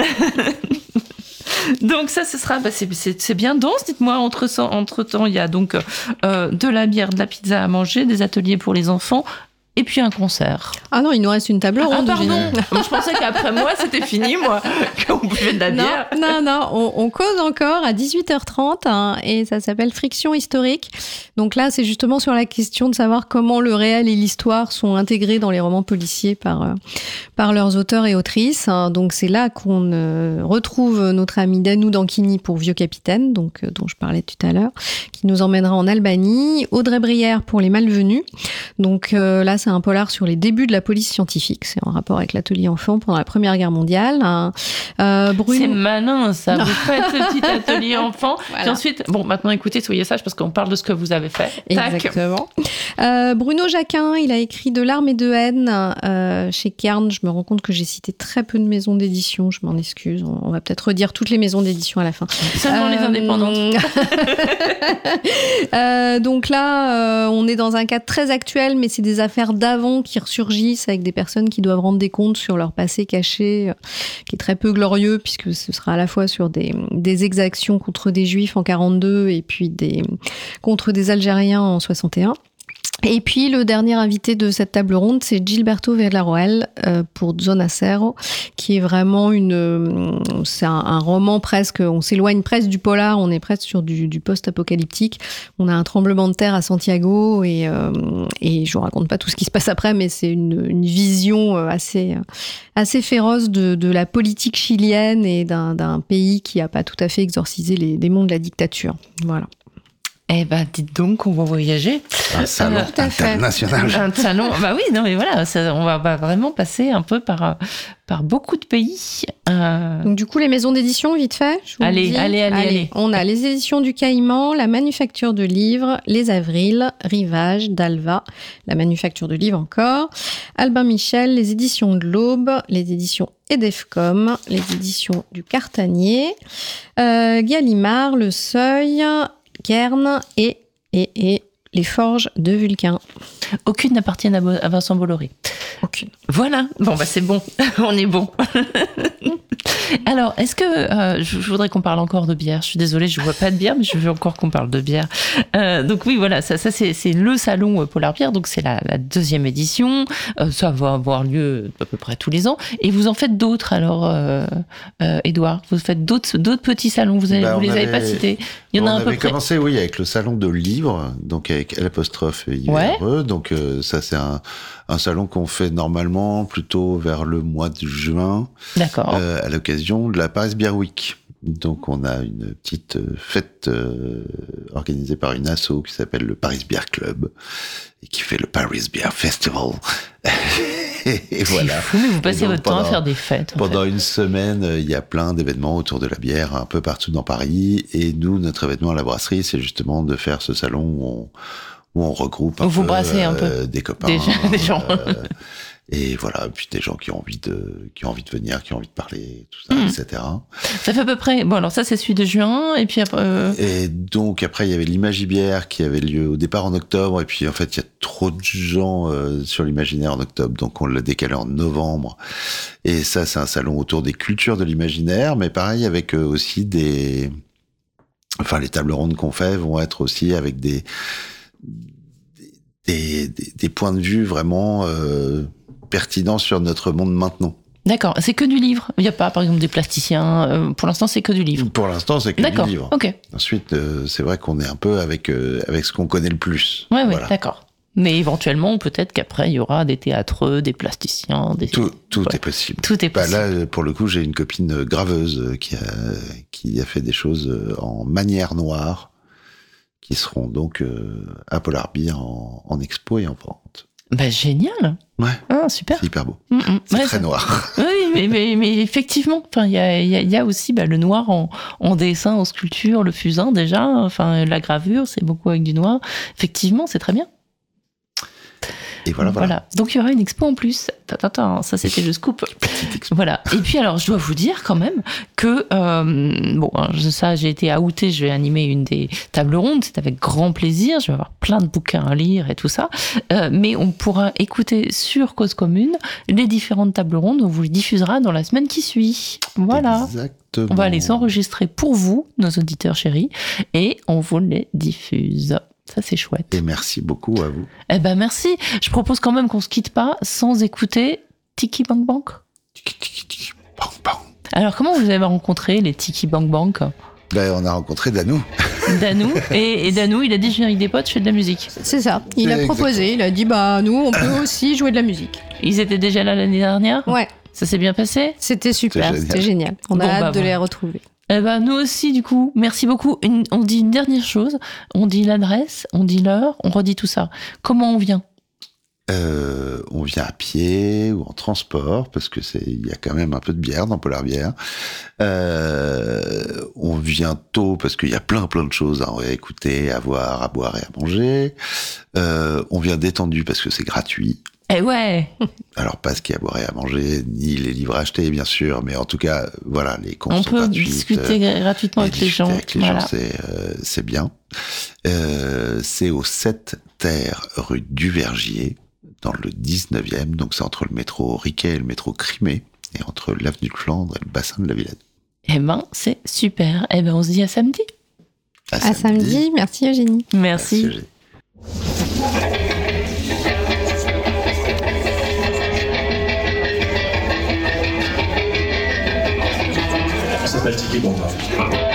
Donc ça, ce sera, c'est bien dense. Dites-moi, entre-temps, il y a donc de la bière, de la pizza à manger, des ateliers pour les enfants, et puis un concert. Ah non, il nous reste une table ronde. Ah pardon, je pensais qu'après moi, c'était fini, moi, qu'on buvait de la bière. Non, on cause encore à 18h30 et ça s'appelle Friction historique. Donc là, c'est justement sur la question de savoir comment le réel et l'histoire sont intégrés dans les romans policiers par leurs auteurs et autrices. Donc c'est là qu'on retrouve notre ami Danou Danchini pour Vieux Capitaine, donc dont je parlais tout à l'heure, qui nous emmènera en Albanie. Audrey Brière pour Les Malvenus. Donc là, c'est un polar sur les débuts de la police scientifique. C'est en rapport avec l'atelier enfant pendant la Première Guerre mondiale. Bruno... C'est malin, ça. Vous faites ce petit atelier enfant. Voilà. Puis ensuite, maintenant, écoutez, soyez sages parce qu'on parle de ce que vous avez fait. Exactement. Bruno Jacquin, il a écrit De larmes et de haine chez Cairn. Je me rends compte que j'ai cité très peu de maisons d'édition. Je m'en excuse. On va peut-être redire toutes les maisons d'édition à la fin. Seulement les indépendantes. Donc là, on est dans un cadre très actuel, mais c'est des affaires d'avant qui ressurgissent avec des personnes qui doivent rendre des comptes sur leur passé caché, qui est très peu glorieux puisque ce sera à la fois sur des exactions contre des Juifs en 42 et puis contre des Algériens en 61. Et puis le dernier invité de cette table ronde, c'est Gilberto Villarroel pour Zona Zero, qui est vraiment c'est un roman presque, on s'éloigne presque du polar, on est presque sur du post-apocalyptique. On a un tremblement de terre à Santiago et je vous raconte pas tout ce qui se passe après, mais c'est une vision assez féroce de la politique chilienne et d'un pays qui a pas tout à fait exorcisé les démons de la dictature. Voilà. Eh ben, dites donc qu'on va voyager. Un salon tout à fait. international. Un salon, bah oui, non mais voilà, on va vraiment passer un peu par beaucoup de pays. Donc du coup, les maisons d'édition, vite fait. Je vous le Allez, dis. allez. On a les éditions du Caïman, la Manufacture de livres, les Avrils, Rivage, Dalva, la Manufacture de livres encore, Albin Michel, les éditions de l'Aube, les éditions Edefcom, les éditions du Cartanier, Gallimard, Le Seuil, Kern et les Forges de Vulcain. Aucune n'appartient à Vincent Bolloré. Aucune. Voilà, bon bah c'est bon, on est bon. Alors, est-ce que je voudrais qu'on parle encore de bière. Je suis désolée, je ne vois pas de bière, mais je veux encore qu'on parle de bière. Donc oui, voilà, ça c'est le salon Polar Bière, donc c'est la 2e édition. Ça va avoir lieu à peu près tous les ans. Et vous en faites d'autres, alors, Édouard. Vous faites d'autres petits salons. Vous les avez pas cités. Il y en a à peu près. On avait commencé, oui, avec le salon de livres, donc avec l'apostrophe IVRE. Donc ça, c'est un salon qu'on fait normalement plutôt vers le mois de juin. D'accord. À l'occasion de la Paris Beer Week. Donc on a une petite fête organisée par une asso qui s'appelle le Paris Beer Club et qui fait le Paris Beer Festival. Et voilà. C'est fou, mais vous passez votre temps à faire des fêtes. Pendant une semaine, il y a plein d'événements autour de la bière un peu partout dans Paris. Et nous, notre événement à la brasserie, c'est justement de faire ce salon où on regroupe un peu des copains, des gens. Et voilà, puis des gens qui ont envie de venir, qui ont envie de parler, tout ça, etc. Ça fait à peu près, bon alors ça c'est celui de juin, et puis après... Et donc après il y avait l'Imagibière qui avait lieu au départ en octobre, et puis en fait il y a trop de gens sur l'imaginaire en octobre, donc on l'a décalé en novembre. Et ça c'est un salon autour des cultures de l'imaginaire, mais pareil avec aussi les tables rondes qu'on fait vont être aussi avec des points de vue vraiment pertinents sur notre monde maintenant. D'accord, c'est que du livre. Il n'y a pas, par exemple, des plasticiens. Pour l'instant, c'est que du livre. Pour l'instant, c'est que d'accord. du livre. Ok. Ensuite, c'est vrai qu'on est un peu avec ce qu'on connaît le plus. Ouais, voilà. D'accord. Mais éventuellement, peut-être qu'après, il y aura des théâtreux, des plasticiens, Tout est possible. Tout est possible. Là, pour le coup, j'ai une copine graveuse qui a fait des choses en manière noire, qui seront donc à Polar Beer en expo et en vente. Bah, génial. Ouais. Ah, super. C'est hyper beau. C'est très noir. Oui, mais effectivement, enfin, il y a aussi le noir en dessin, en sculpture, le fusain déjà, enfin, la gravure, c'est beaucoup avec du noir. Effectivement, c'est très bien. Et voilà. Donc il y aura une expo en plus. Ça c'était le scoop. Petite expo. Voilà. Et puis alors je dois vous dire quand même que j'ai été outée, je vais animer une des tables rondes, c'est avec grand plaisir. Je vais avoir plein de bouquins à lire et tout ça. Mais on pourra écouter sur Cause Commune les différentes tables rondes. On vous les diffusera dans la semaine qui suit. Voilà. Exactement. On va les enregistrer pour vous, nos auditeurs chéris, et on vous les diffuse. Ça, c'est chouette. Et merci beaucoup à vous. Eh ben, merci. Je propose quand même qu'on se quitte pas sans écouter Tiki Bank Bank. Bang, bang. Alors, comment vous avez rencontré les Tiki Bank Bank? On a rencontré Danou. Danou. Et Danou, il a dit, je viens avec des potes, je fais de la musique. C'est ça. Il a proposé. Il a dit, nous, on peut aussi jouer de la musique. Ils étaient déjà là l'année dernière? Ouais. Ça s'est bien passé? C'était super. C'était génial. On a hâte de les retrouver. Eh ben, nous aussi, du coup, merci beaucoup. On dit une dernière chose. On dit l'adresse, on dit l'heure, on redit tout ça. Comment on vient? On vient à pied ou en transport, parce que il y a quand même un peu de bière dans Polar Bière. On vient tôt parce qu'il y a plein de choses à écouter, à voir, à boire et à manger. On vient détendu parce que c'est gratuit. Eh ouais. Alors, pas ce qu'il y a à boire et à manger, ni les livres achetés, bien sûr, mais en tout cas, voilà, les comptes sont gratuits. On peut discuter gratuitement avec les gens. Avec les gens, c'est bien. C'est au 7 Terre, rue du Vergier, dans le 19e, donc c'est entre le métro Riquet et le métro Crimée, et entre l'avenue de Flandre et le bassin de la Villette. Eh ben, c'est super. Eh ben, on se dit à samedi. À samedi. Merci Eugénie. Merci. Eugénie. Ça s'appelle Tiki Bomba.